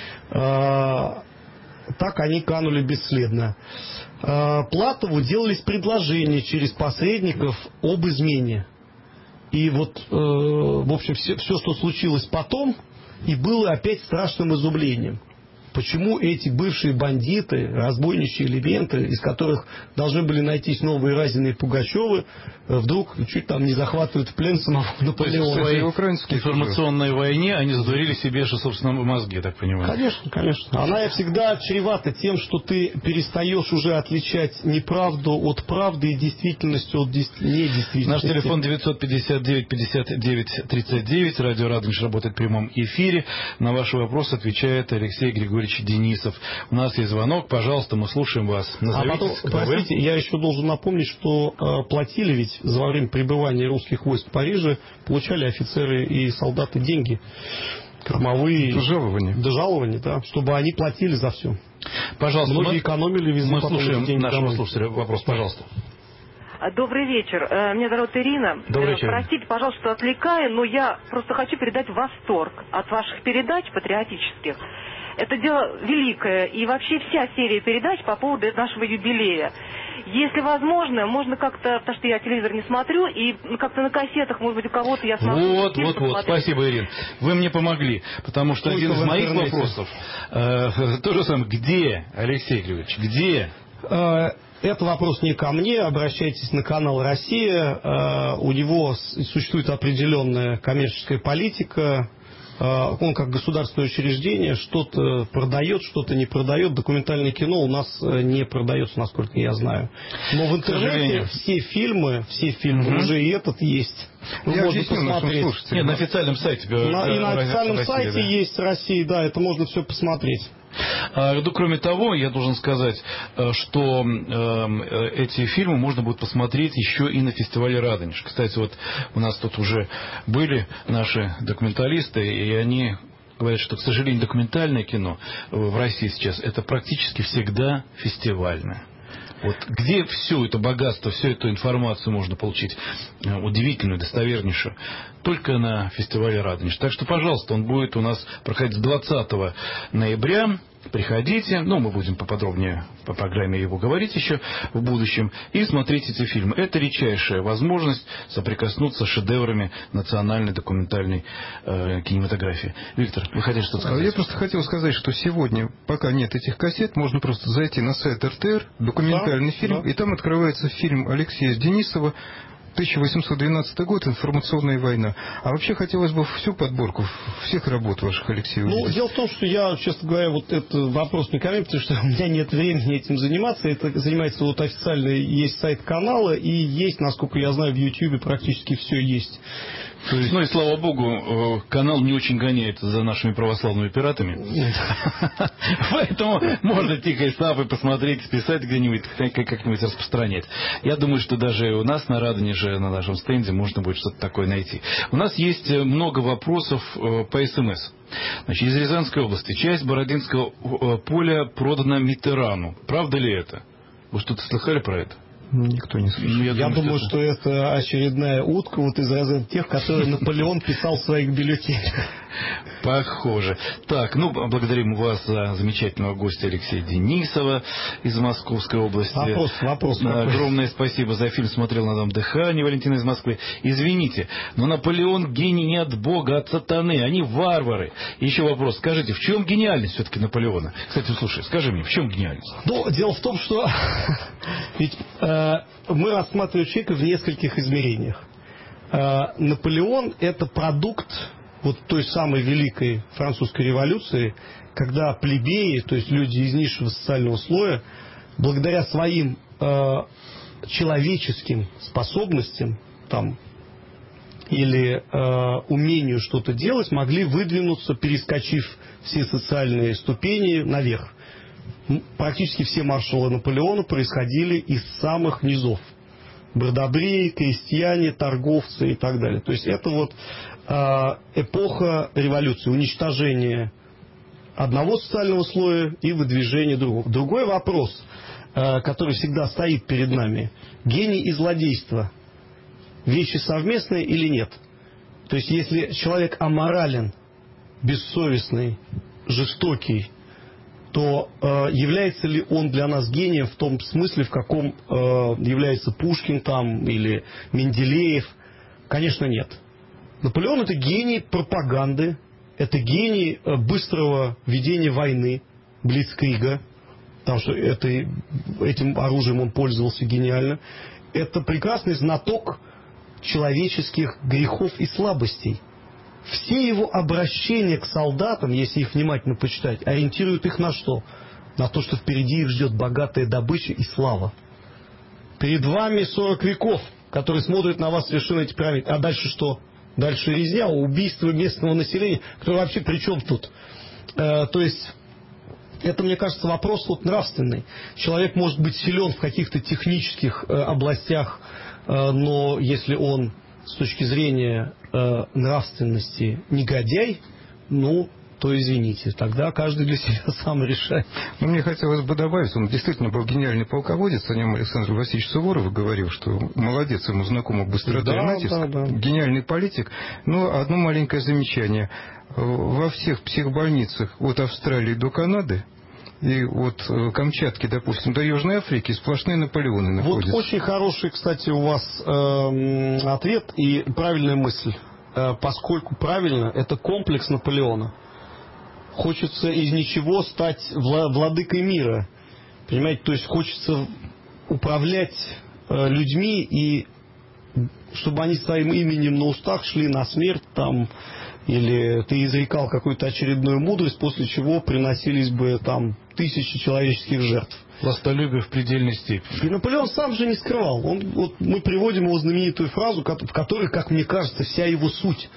Э, так они канули бесследно. Э, Платову делались предложения через посредников об измене. И вот, э, в общем, все, все, что случилось потом, и было опять страшным изумлением. Почему эти бывшие бандиты, разбойничьи элементы, из которых должны были найтись новые Разины и Пугачевы, вдруг чуть там не захватывают в плен самого Наполеона.
В своей украинской информационной войне они задурили себе же, собственно, мозги, я так понимаю.
Конечно, конечно. Она всегда чревата тем, что ты перестаешь уже отличать неправду от правды и действительность от недействительности.
Наш телефон девятьсот пятьдесят девять пятьдесят девять тридцать девять. Радио Радонеж работает в прямом эфире. На ваши вопросы отвечает Алексей Григорьевич Денисов. У нас есть звонок, пожалуйста, мы слушаем вас.
Назовитесь, а потом, простите, вы? Я еще должен напомнить, что э, платили ведь за время пребывания русских войск в Париже, получали офицеры и солдаты деньги, кормовые.
До жалования.
До жалования, да, чтобы они платили за все.
Пожалуйста.
Многие мы, экономили, везли
мы слушаем
деньги
нашего
домой.
слушателя. Вопрос, пожалуйста.
Добрый вечер. Меня зовут Ирина.
Добрый вечер.
Простите, пожалуйста, что отвлекаю, но я просто хочу передать восторг от ваших передач патриотических. Это дело великое. И вообще вся серия передач по поводу нашего юбилея. Если возможно, можно как-то, потому что я телевизор не смотрю, и как-то на кассетах, может быть, у кого-то я смогу...
Вот, вот, вот. Спасибо, Ирина. Вы мне помогли. Потому что один из моих вопросов, э, то же самое, где, Алексей Григорьевич, где...
Это вопрос не ко мне, обращайтесь на канал «Россия». У него существует определенная коммерческая политика. Он как государственное учреждение что-то продает, что-то не продает. Документальное кино у нас не продается, насколько я знаю. Но в интернете все фильмы, все фильмы, угу. уже и этот есть.
Я
можно посмотреть.
Нет, на официальном сайте.
На, и на официальном России, сайте да. есть Россия, да, это можно все посмотреть.
А, ну, кроме того, я должен сказать, что э, эти фильмы можно будет посмотреть еще и на фестивале «Радонеж». Кстати, вот у нас тут уже были наши документалисты, и они говорят, что, к сожалению, документальное кино в России сейчас это практически всегда фестивальное. Вот где все это богатство, всю эту информацию можно получить, удивительную, достовернейшую, только на фестивале «Радонеж». Так что, пожалуйста, он будет у нас проходить с двадцатого ноября. Приходите, ну, мы будем поподробнее по программе его говорить еще в будущем, и смотрите эти фильмы. Это редчайшая возможность соприкоснуться с шедеврами национальной документальной э, кинематографии. Виктор, вы хотели что-то сказать?
Я просто хотел сказать, что сегодня, пока нет этих кассет, можно просто зайти на сайт эр тэ эр, документальный да, фильм, да. И там открывается фильм Алексея Денисова тысяча восемьсот двенадцатый год, «Информационная война». А вообще хотелось бы всю подборку всех работ ваших, Алексей, увидеть.
Ну, дело в том, что я, честно говоря, вот этот вопрос не ко мне, потому что у меня нет времени этим заниматься. Это занимается вот официально, есть сайт канала, и есть, насколько я знаю, в Ютьюбе практически все есть.
То есть... Ну и слава богу, канал не очень гоняется за нашими православными пиратами. Поэтому можно тихо и сапой посмотреть, списать где-нибудь, как-нибудь распространять. Я думаю, что даже у нас на Радонеже, на нашем стенде, можно будет что-то такое найти. У нас есть много вопросов по СМС. Значит, из Рязанской области. Часть Бородинского поля продана Миттерану. Правда ли это? Вы что-то слыхали про это?
Никто не слышал.
Ну, я, я думаю, что... что это очередная утка вот из разряда тех, которые Наполеон писал в своих бюллетенях.
Похоже. Так, ну, благодарим вас за замечательного гостя Алексея Денисова из Московской области.
Вопрос, вопрос.
Огромное спасибо за фильм «Смотрел на дом дыхания», Валентина из Москвы. Извините, но Наполеон гений не от Бога, а от сатаны. Они варвары. И еще вопрос. Скажите, в чем гениальность все-таки Наполеона? Кстати, слушай, скажи мне, в чем гениальность?
Ну, дело в том, что ведь э, мы рассматриваем человека в нескольких измерениях. Э, Наполеон – это продукт вот той самой великой французской революции, когда плебеи, то есть люди из низшего социального слоя, благодаря своим э, человеческим способностям там, или э, умению что-то делать, могли выдвинуться, перескочив все социальные ступени наверх. Практически все маршалы Наполеона происходили из самых низов. Бродобреи, крестьяне, торговцы и так далее. То есть это вот э, эпоха революции, уничтожения одного социального слоя и выдвижения другого. Другой вопрос, э, который всегда стоит перед нами: гений и злодейство вещи совместные или нет? То есть если человек аморален, бессовестный, жестокий, то э, является ли он для нас гением в том смысле, в каком э, является Пушкин там или Менделеев? Конечно, нет. Наполеон – это гений пропаганды, это гений э, быстрого ведения войны, блицкрига, потому что это, этим оружием он пользовался гениально. Это прекрасный знаток человеческих грехов и слабостей. Все его обращения к солдатам, если их внимательно почитать, ориентируют их на что? На то, что впереди их ждет богатая добыча и слава. Перед вами сорок веков, которые смотрят на вас совершенно эти пирамиды. А дальше что? Дальше резня, убийство местного населения, которое вообще при чем тут? Э, то есть, это, мне кажется, вопрос вот нравственный. Человек может быть силен в каких-то технических э, областях, э, но если он с точки зрения э, нравственности негодяй, ну, то извините, тогда каждый для себя сам решает.
Но мне хотелось бы добавить, он действительно был гениальный полководец, о нем Александр Васильевич Суворов говорил, что молодец, ему знакома быстрота
да,
и натиск, да, да. Гениальный политик. Но одно маленькое замечание. Во всех психбольницах от Австралии до Канады и от Камчатки, допустим, до Южной Африки сплошные Наполеоны находятся.
Вот очень хороший, кстати, у вас э, ответ и правильная мысль. Э, поскольку правильно, это комплекс Наполеона. Хочется из ничего стать владыкой мира. Понимаете, то есть хочется управлять э, людьми, и чтобы они своим именем на устах шли на смерть там, или ты изрекал какую-то очередную мудрость, после чего приносились бы там тысячи человеческих жертв.
Властолюбие в предельной степени.
И Наполеон сам же не скрывал. Он, вот мы приводим его знаменитую фразу, в которой, как мне кажется, вся его суть.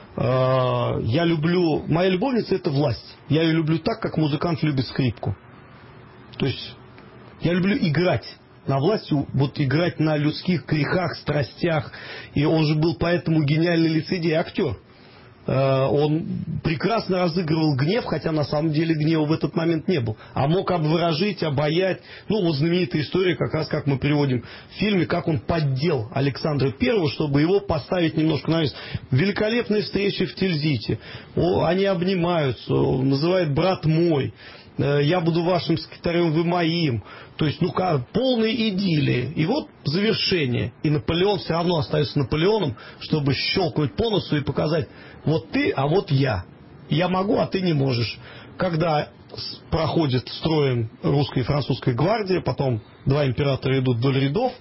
Я люблю... Моя любовница – это власть. Я ее люблю так, как музыкант любит скрипку. То есть я люблю играть на власти, вот играть на людских грехах, страстях. И он же был поэтому гениальный лицедей, актер. Он прекрасно разыгрывал гнев, хотя на самом деле гнева в этот момент не был. А мог обворожить, обаять. Ну, вот знаменитая история, как раз как мы приводим в фильме, как он поддел Александра Первого, чтобы его поставить немножко на место. Великолепные встречи в Тильзите. О, они обнимаются, он называет брат мой. Я буду вашим секретарем, вы моим. То есть, ну, полной идиллии. И вот завершение. И Наполеон все равно остается Наполеоном, чтобы щелкнуть по носу и показать: вот ты, а вот я. Я могу, а ты не можешь. Когда проходит строем русской и французской гвардии, потом два императора идут вдоль рядов,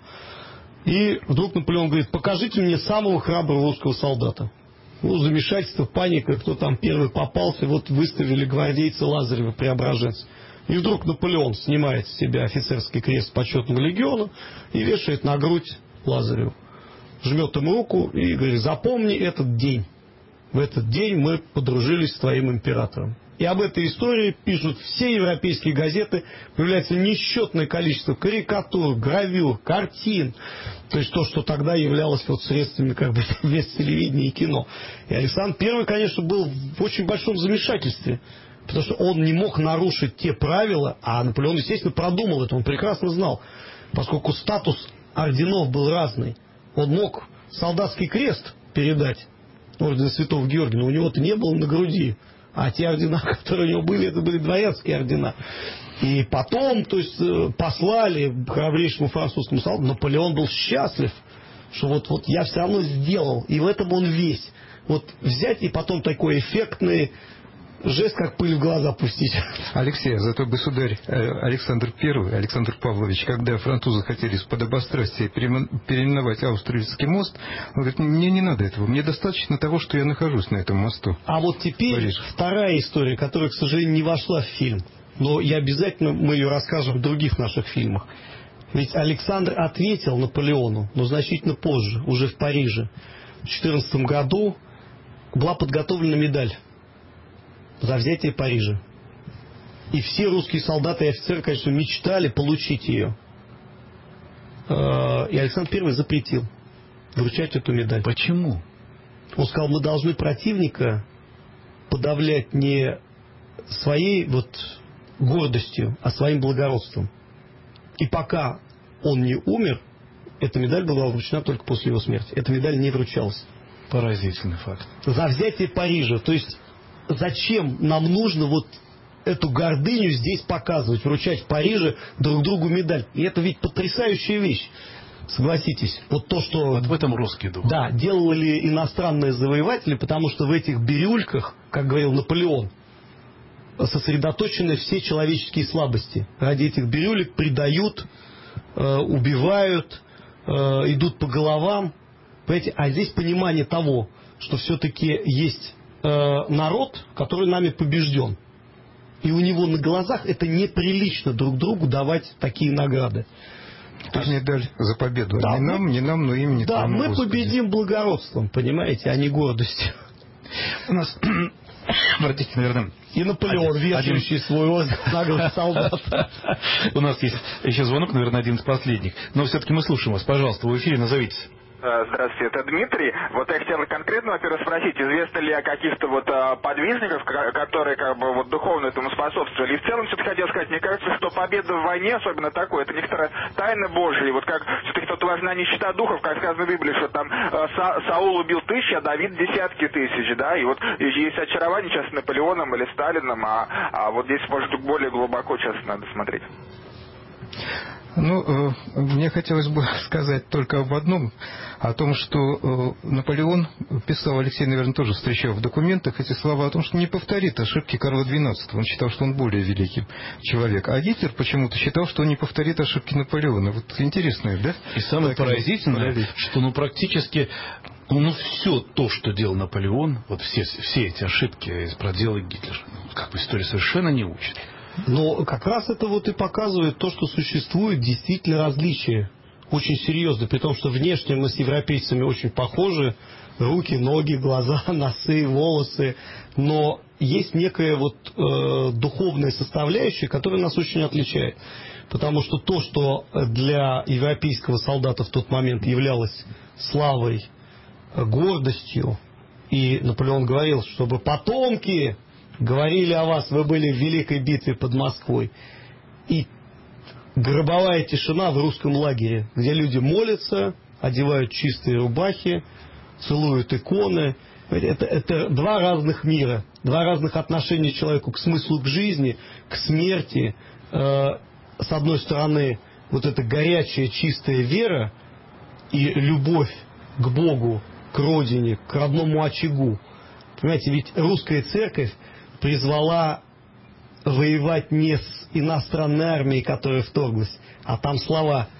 и вдруг Наполеон говорит: покажите мне самого храброго русского солдата. Ну, замешательство, паника, кто там первый попался, вот выставили гвардейца Лазарева, преображенца. И вдруг Наполеон снимает с себя офицерский крест почетного легиона и вешает на грудь Лазареву. Жмет ему руку и говорит: запомни этот день. В этот день мы подружились с твоим императором. И об этой истории пишут все европейские газеты. Появляется несчетное количество карикатур, гравюр, картин. То есть то, что тогда являлось вот средствами как бы вместо телевидения и кино. И Александр Первый, конечно, был в очень большом замешательстве. Потому что он не мог нарушить те правила, а Наполеон, естественно, продумал это. Он прекрасно знал. Поскольку статус орденов был разный. Он мог солдатский крест передать, орден Святого Георгия, но у него-то не было на груди. А те ордена, которые у него были, это были дворянские ордена. И потом, то есть, послали храбрейшему французскому солдату. Наполеон был счастлив, что вот, вот я все равно сделал. И в этом он весь. Вот взять и потом такой эффектный жест, как пыль в глаза пустить.
Алексей, а зато государь Александр Первый, Александр Павлович, когда французы хотели с подобострастия переименовать Аустерлицкий мост, он говорит: мне не надо этого, мне достаточно того, что я нахожусь на этом мосту.
А вот теперь Париж. Вторая история, которая, к сожалению, не вошла в фильм, но я обязательно, мы ее расскажем в других наших фильмах. Ведь Александр ответил Наполеону, но значительно позже, уже в Париже. В тысяча девятьсот четырнадцатом году была подготовлена медаль за взятие Парижа. И все русские солдаты и офицеры, конечно, мечтали получить ее. И Александр Первый запретил вручать эту медаль.
Почему?
Он сказал: мы должны противника подавлять не своей вот гордостью, а своим благородством. И пока он не умер, эта медаль была вручена только после его смерти. Эта медаль не вручалась.
Поразительный факт.
За взятие Парижа. То есть зачем нам нужно вот эту гордыню здесь показывать, вручать в Париже друг другу медаль? И это ведь потрясающая вещь. Согласитесь. Вот то, что...
Вот в этом русский дух.
Да, делали иностранные завоеватели, потому что в этих бирюльках, как говорил Наполеон, сосредоточены все человеческие слабости. Ради этих бирюлек предают, э, убивают, э, идут по головам. Понимаете? А здесь понимание того, что все-таки есть народ, который нами побежден. И у него на глазах это неприлично друг другу давать такие награды.
То есть медаль за победу.
Да,
не
мы,
нам, не нам, но имени
Да,
твоему,
мы
Господи.
победим благородством, понимаете, а не гордостью.
У нас, простите, наверное...
И Наполеон,
один,
вешающий
один...
свой озеро на голову солдата.
У нас есть еще звонок, наверное, один из последних. Но все-таки мы слушаем вас. Пожалуйста, в эфире назовитесь.
Здравствуйте, это Дмитрий. Вот я хотел конкретно, во-первых, спросить, известно ли о каких-то вот подвижниках, которые как бы вот духовно этому способствовали. И в целом все-таки хотел сказать, мне кажется, что победа в войне, особенно такое, это некоторая тайна Божия. И вот как все-таки тут важна нищета духов, как сказано в Библии, что там Са Саул убил тысячи, а Давид десятки тысяч, да, и вот есть очарование сейчас Наполеоном или Сталином, а, а вот здесь, может, более глубоко сейчас надо смотреть.
Ну, э, мне хотелось бы сказать только об одном, о том, что э, Наполеон писал, Алексей, наверное, тоже встречал в документах эти слова о том, что не повторит ошибки Карла двенадцатого. Он считал, что он более великий человек. А Гитлер почему-то считал, что он не повторит ошибки Наполеона. Вот интересно, да?
И самое так, поразительное, что ну практически ну все то, что делал Наполеон, вот все, все эти ошибки проделал Гитлер. Как бы история совершенно не учит.
Но как раз это вот и показывает то, что существует действительно различия. Очень серьезно, при том, что внешне мы с европейцами очень похожи. Руки, ноги, глаза, носы, волосы. Но есть некая вот э, духовная составляющая, которая нас очень отличает. Потому что то, что для европейского солдата в тот момент являлось славой, гордостью, И Наполеон говорил, чтобы потомки говорили о вас, вы были в великой битве под Москвой. И гробовая тишина в русском лагере, где люди молятся, одевают чистые рубахи, целуют иконы. Это, это два разных мира, два разных отношения человеку к смыслу, к жизни, к смерти. Э, с одной стороны, вот эта горячая, чистая вера и любовь к Богу, к родине, к родному очагу. Понимаете, ведь русская церковь призвала воевать не с иностранной армией, которая вторглась, а там слова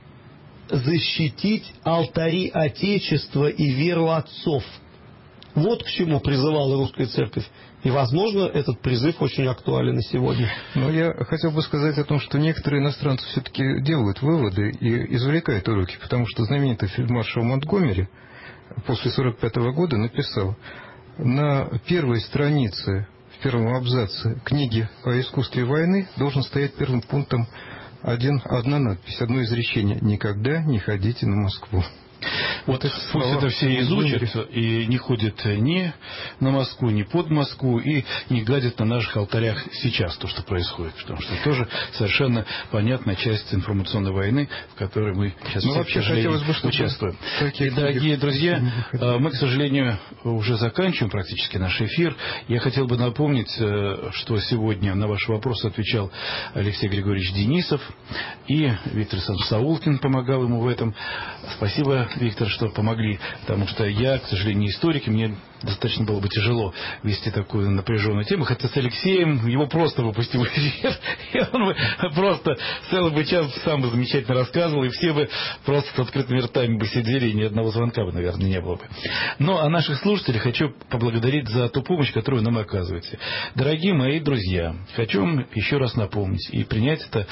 «защитить алтари Отечества и веру отцов». Вот к чему призывала русская церковь. И, возможно, этот призыв очень актуален и сегодня.
Но я хотел бы сказать о том, что некоторые иностранцы все-таки делают выводы и извлекают уроки, потому что знаменитый фельдмаршал Монтгомери после сорок пятого года написал: на первой странице, в первом абзаце книги о искусстве войны должен стоять первым пунктом один, одна надпись, одно изречение: «Никогда не ходите на Москву».
Вот это пусть слова, это все изучат и не ходят ни на Москву, ни под Москву, и не гадят на наших алтарях сейчас то, что происходит. Потому что это тоже совершенно понятная часть информационной войны, в которой мы сейчас,
ну,
все,
вообще,
к сожалению,
бы,
участвуем. И, дорогие друзья, мы, к сожалению, уже заканчиваем практически наш эфир. Я хотел бы напомнить, что сегодня на ваши вопросы отвечал Алексей Григорьевич Денисов, и Виктор Александрович Саулкин помогал ему в этом. Спасибо, Виктор, что помогли, потому что я, к сожалению, не историк, и мне достаточно было бы тяжело вести такую напряженную тему, хотя с Алексеем его просто выпустил в эфир, и он бы просто целый бы час сам бы замечательно рассказывал, и все бы просто с открытыми ртами бы сидели, и ни одного звонка бы, наверное, не было бы. Но а наших слушателей хочу поблагодарить за ту помощь, которую вы нам оказываете. Дорогие мои друзья, хочу вам еще раз напомнить и принять это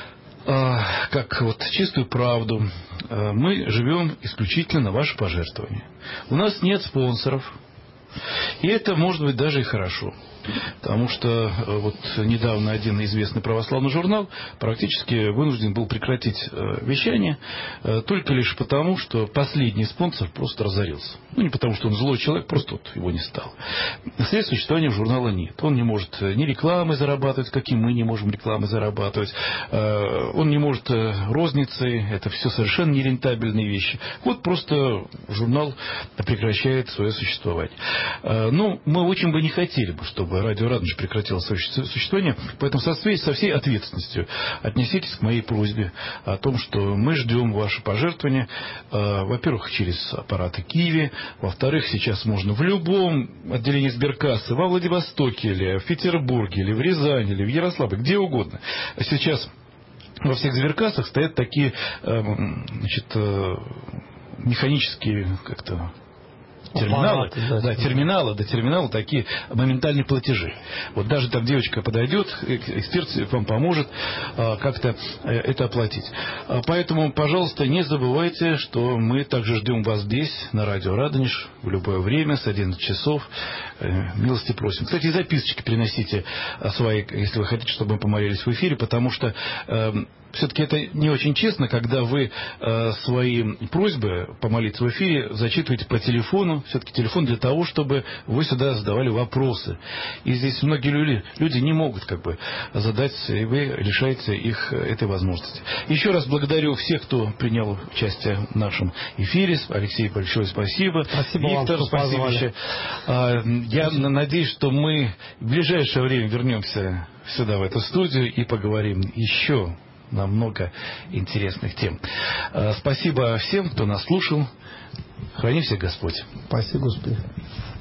как вот чистую правду. Мы живем исключительно на ваши пожертвования. У нас нет спонсоров. И это может быть даже и хорошо. Потому что вот недавно один известный православный журнал практически вынужден был прекратить вещание только лишь потому, что последний спонсор просто разорился. Ну, не потому, что он злой человек, просто вот его не стало. Средств существования журнала нет. Он не может ни рекламой зарабатывать, как и мы не можем рекламой зарабатывать. Он не может розницей. Это все совершенно нерентабельные вещи. Вот просто журнал прекращает свое существование. Ну, мы очень бы не хотели бы, чтобы Радио Радонеж прекратило свое существование, поэтому со всей, со всей ответственностью отнеситесь к моей просьбе о том, что мы ждем ваши пожертвования, э, во-первых, через аппараты Киви, во-вторых, сейчас можно в любом отделении сберкассы, во Владивостоке или в Петербурге, или в Рязани, или в Ярославле, где угодно. Сейчас во всех сберкассах стоят такие э, значит, э, механические как-то терминалы, аппараты, да, да, терминалы, до терминала такие моментальные платежи. Вот даже там девочка подойдет, эксперт вам поможет а, как-то это оплатить. А, поэтому, пожалуйста, не забывайте, что мы также ждем вас здесь, на радио Радонеж, в любое время, с одиннадцати часов. Э, милости просим. Кстати, записочки приносите свои, если вы хотите, чтобы мы помолились в эфире, потому что э, все-таки это не очень честно, когда вы э, свои просьбы помолиться в эфире зачитываете по телефону. Все-таки телефон для того, чтобы вы сюда задавали вопросы. И здесь многие люди, люди не могут как бы задать, и вы лишаете их этой возможности. Еще раз благодарю всех, кто принял участие в нашем эфире. Алексей, большое спасибо.
Спасибо
Виктор,
вам,
спасибо еще. Я спасибо. надеюсь, что мы в ближайшее время вернемся сюда, в эту студию, и поговорим еще на много интересных тем. Спасибо всем, кто нас слушал. Храни всех Господь.
Спасибо, Господи.